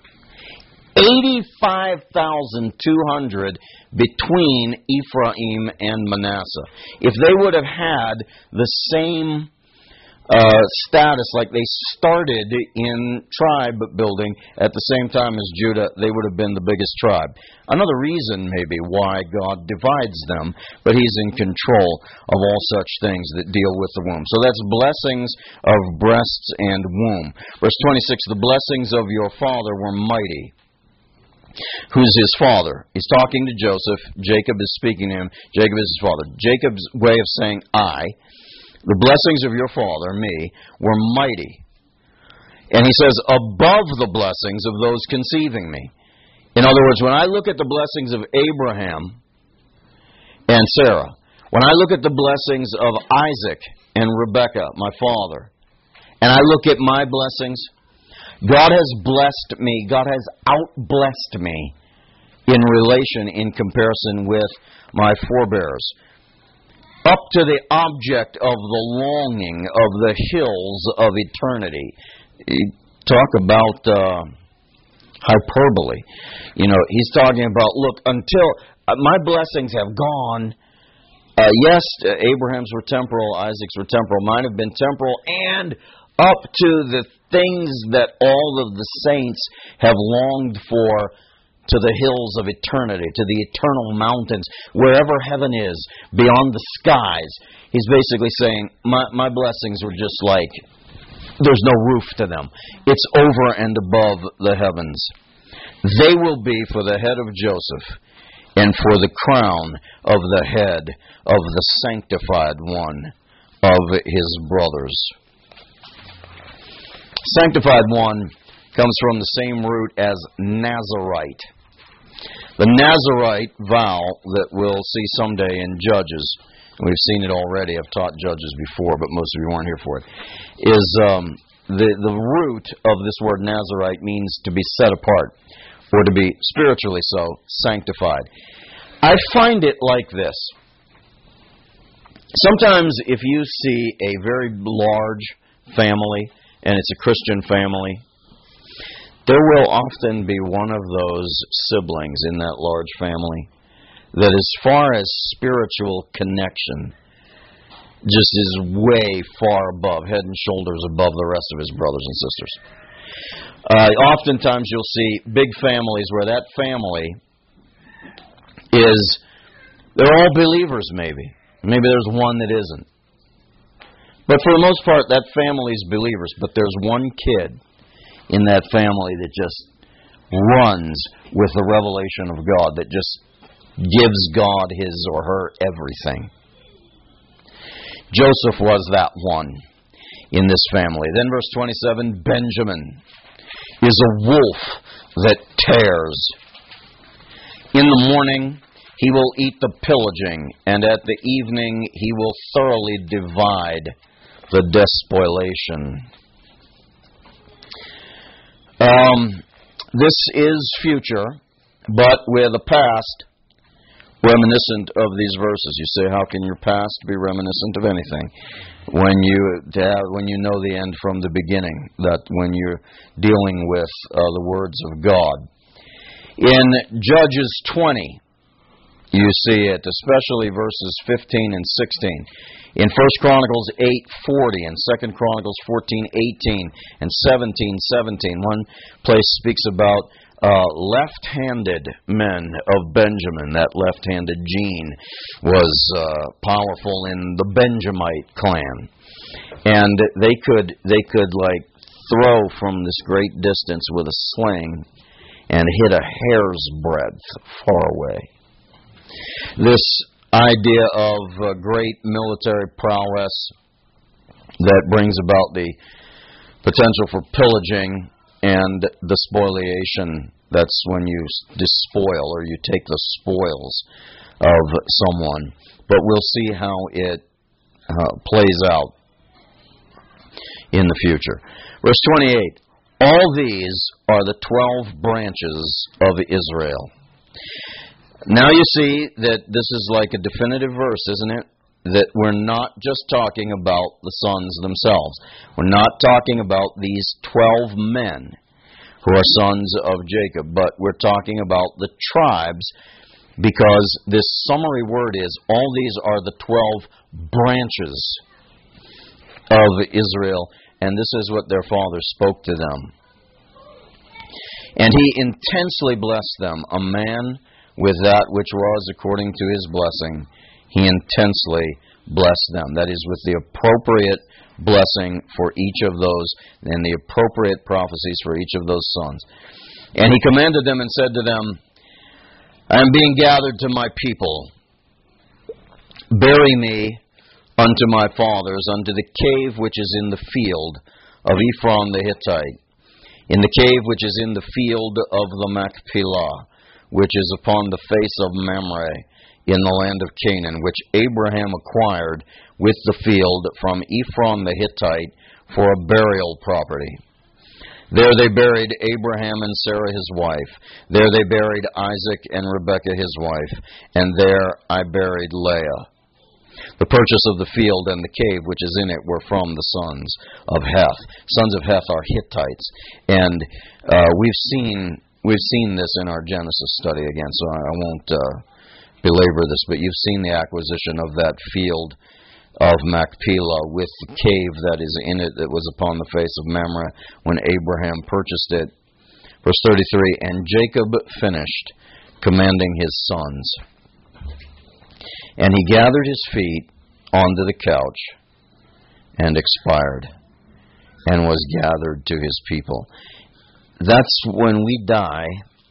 eighty-five thousand two hundred between Ephraim and Manasseh. If they would have had the same uh, status, like they started in tribe building at the same time as Judah, they would have been the biggest tribe. Another reason maybe why God divides them, but He's in control of all such things that deal with the womb. So that's blessings of breasts and womb. Verse twenty-six, the blessings of your father were mighty. Who's his father? He's talking to Joseph. Jacob is speaking to him. Jacob is his father. Jacob's way of saying I, the blessings of your father, me, were mighty. And he says, above the blessings of those conceiving me. In other words, when I look at the blessings of Abraham and Sarah, when I look at the blessings of Isaac and Rebekah, my father, and I look at my blessings, God has blessed me. God has out-blessed me in relation, in comparison with my forebears. Up to the object of the longing of the hills of eternity. Talk about uh, hyperbole. You know, he's talking about, look, until uh, my blessings have gone. Uh, yes, uh, Abraham's were temporal, Isaac's were temporal, mine have been temporal, and up to the things that all of the saints have longed for, to the hills of eternity, to the eternal mountains, wherever heaven is, beyond the skies. He's basically saying, my, my blessings were just like, there's no roof to them. It's over and above the heavens. They will be for the head of Joseph, and for the crown of the head of the sanctified one of his brothers. Sanctified one comes from the same root as Nazarite. The Nazarite vow that we'll see someday in Judges, we've seen it already, I've taught Judges before, but most of you weren't here for it, is um, the, the root of this word Nazarite means to be set apart, or to be spiritually so, sanctified. I find it like this. Sometimes if you see a very large family, and it's a Christian family, there will often be one of those siblings in that large family that, as far as spiritual connection, just is way far above, head and shoulders above the rest of his brothers and sisters. Uh, oftentimes you'll see big families where that family is, they're all believers maybe. Maybe there's one that isn't. But for the most part, that family's believers. But there's one kid in that family that just runs with the revelation of God, that just gives God his or her everything. Joseph was that one. in this family. Then verse twenty-seven, Benjamin is a wolf that tears. In the morning he will eat the pillaging, and at the evening he will thoroughly divide the despoliation. Um, this is future, but with a past reminiscent of these verses. You say, how can your past be reminiscent of anything? When you when you know the end from the beginning, that when you're dealing with uh, the words of God. In Judges twenty, you see it, especially verses fifteen and sixteen. In First Chronicles eight forty and Second Chronicles fourteen eighteen and seventeen seventeen, one place speaks about uh, left-handed men of Benjamin. That left-handed gene was uh, powerful in the Benjamite clan, and they could they could like throw from this great distance with a sling and hit a hair's breadth far away. This idea of uh, great military prowess that brings about the potential for pillaging and the spoliation. That's when you despoil or you take the spoils of someone. But we'll see how it uh, plays out in the future. Verse twenty-eight. All these are the twelve branches of Israel. Now you see that this is like a definitive verse, isn't it? That we're not just talking about the sons themselves. We're not talking about these twelve men who are sons of Jacob, but we're talking about the tribes, because this summary word is, all these are the twelve branches of Israel, and this is what their father spoke to them. And he intensely blessed them, a man with that which was according to his blessing. He intensely blessed them. That is, with the appropriate blessing for each of those, and the appropriate prophecies for each of those sons. And he commanded them and said to them, I am being gathered to my people. Bury me unto my fathers, unto the cave which is in the field of Ephron the Hittite, in the cave which is in the field of the Machpelah, which is upon the face of Mamre, in the land of Canaan, which Abraham acquired with the field from Ephron the Hittite for a burial property. There they buried Abraham and Sarah his wife. There they buried Isaac and Rebekah his wife. And there I buried Leah. The purchase of the field and the cave which is in it were from the sons of Heth. Sons of Heth are Hittites. And uh, we've seen we've seen this in our Genesis study again, so I won't uh, belabor this, but you've seen the acquisition of that field of Machpelah with the cave that is in it that was upon the face of Mamre when Abraham purchased it. Verse thirty-three, and Jacob finished commanding his sons. And he gathered his feet onto the couch and expired and was gathered to his people. That's when we die,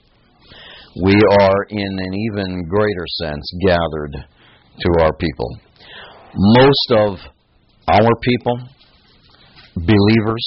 we are in an even greater sense gathered to our people. Most of our people, believers,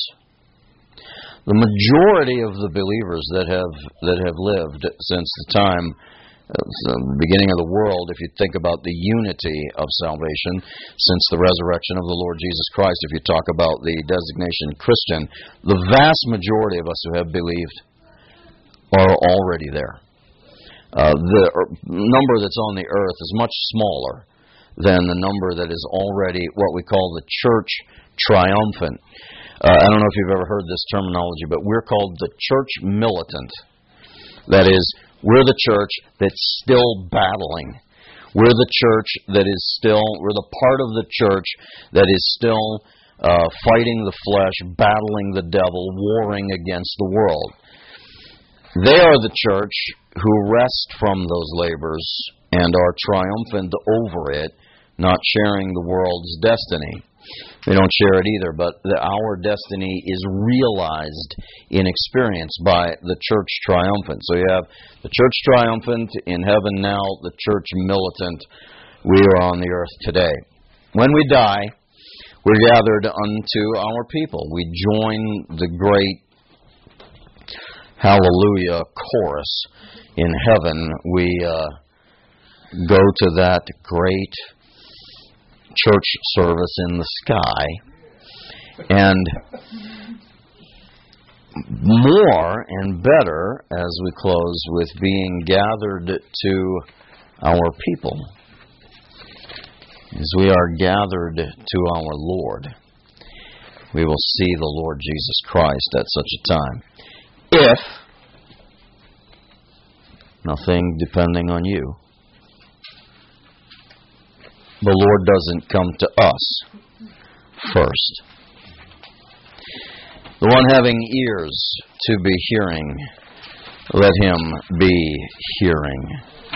the majority of the believers that have that have lived since the time the beginning of the world, if you think about the unity of salvation since the resurrection of the Lord Jesus Christ, if you talk about the designation Christian, the vast majority of us who have believed are already there. Uh, the number that's on the earth is much smaller than the number that is already what we call the church triumphant. Uh, I don't know if you've ever heard this terminology, but we're called the church militant. That is, we're the church that's still battling. We're the church that is still, we're the part of the church that is still uh, fighting the flesh, battling the devil, warring against the world. They are the church who rest from those labors and are triumphant over it, not sharing the world's destiny. We don't share it either, but the, our destiny is realized in experience by the church triumphant. So you have the church triumphant in heaven now, the church militant. We are on the earth today. When we die, We're gathered unto our people. We join the great hallelujah chorus in heaven. We uh, go to that great church service in the sky. And more and better as we close with being gathered to our people. As we are gathered to our Lord, we will see the Lord Jesus Christ at such a time. If, nothing depending on you, the Lord doesn't come to us first. The one having ears to be hearing, let him be hearing.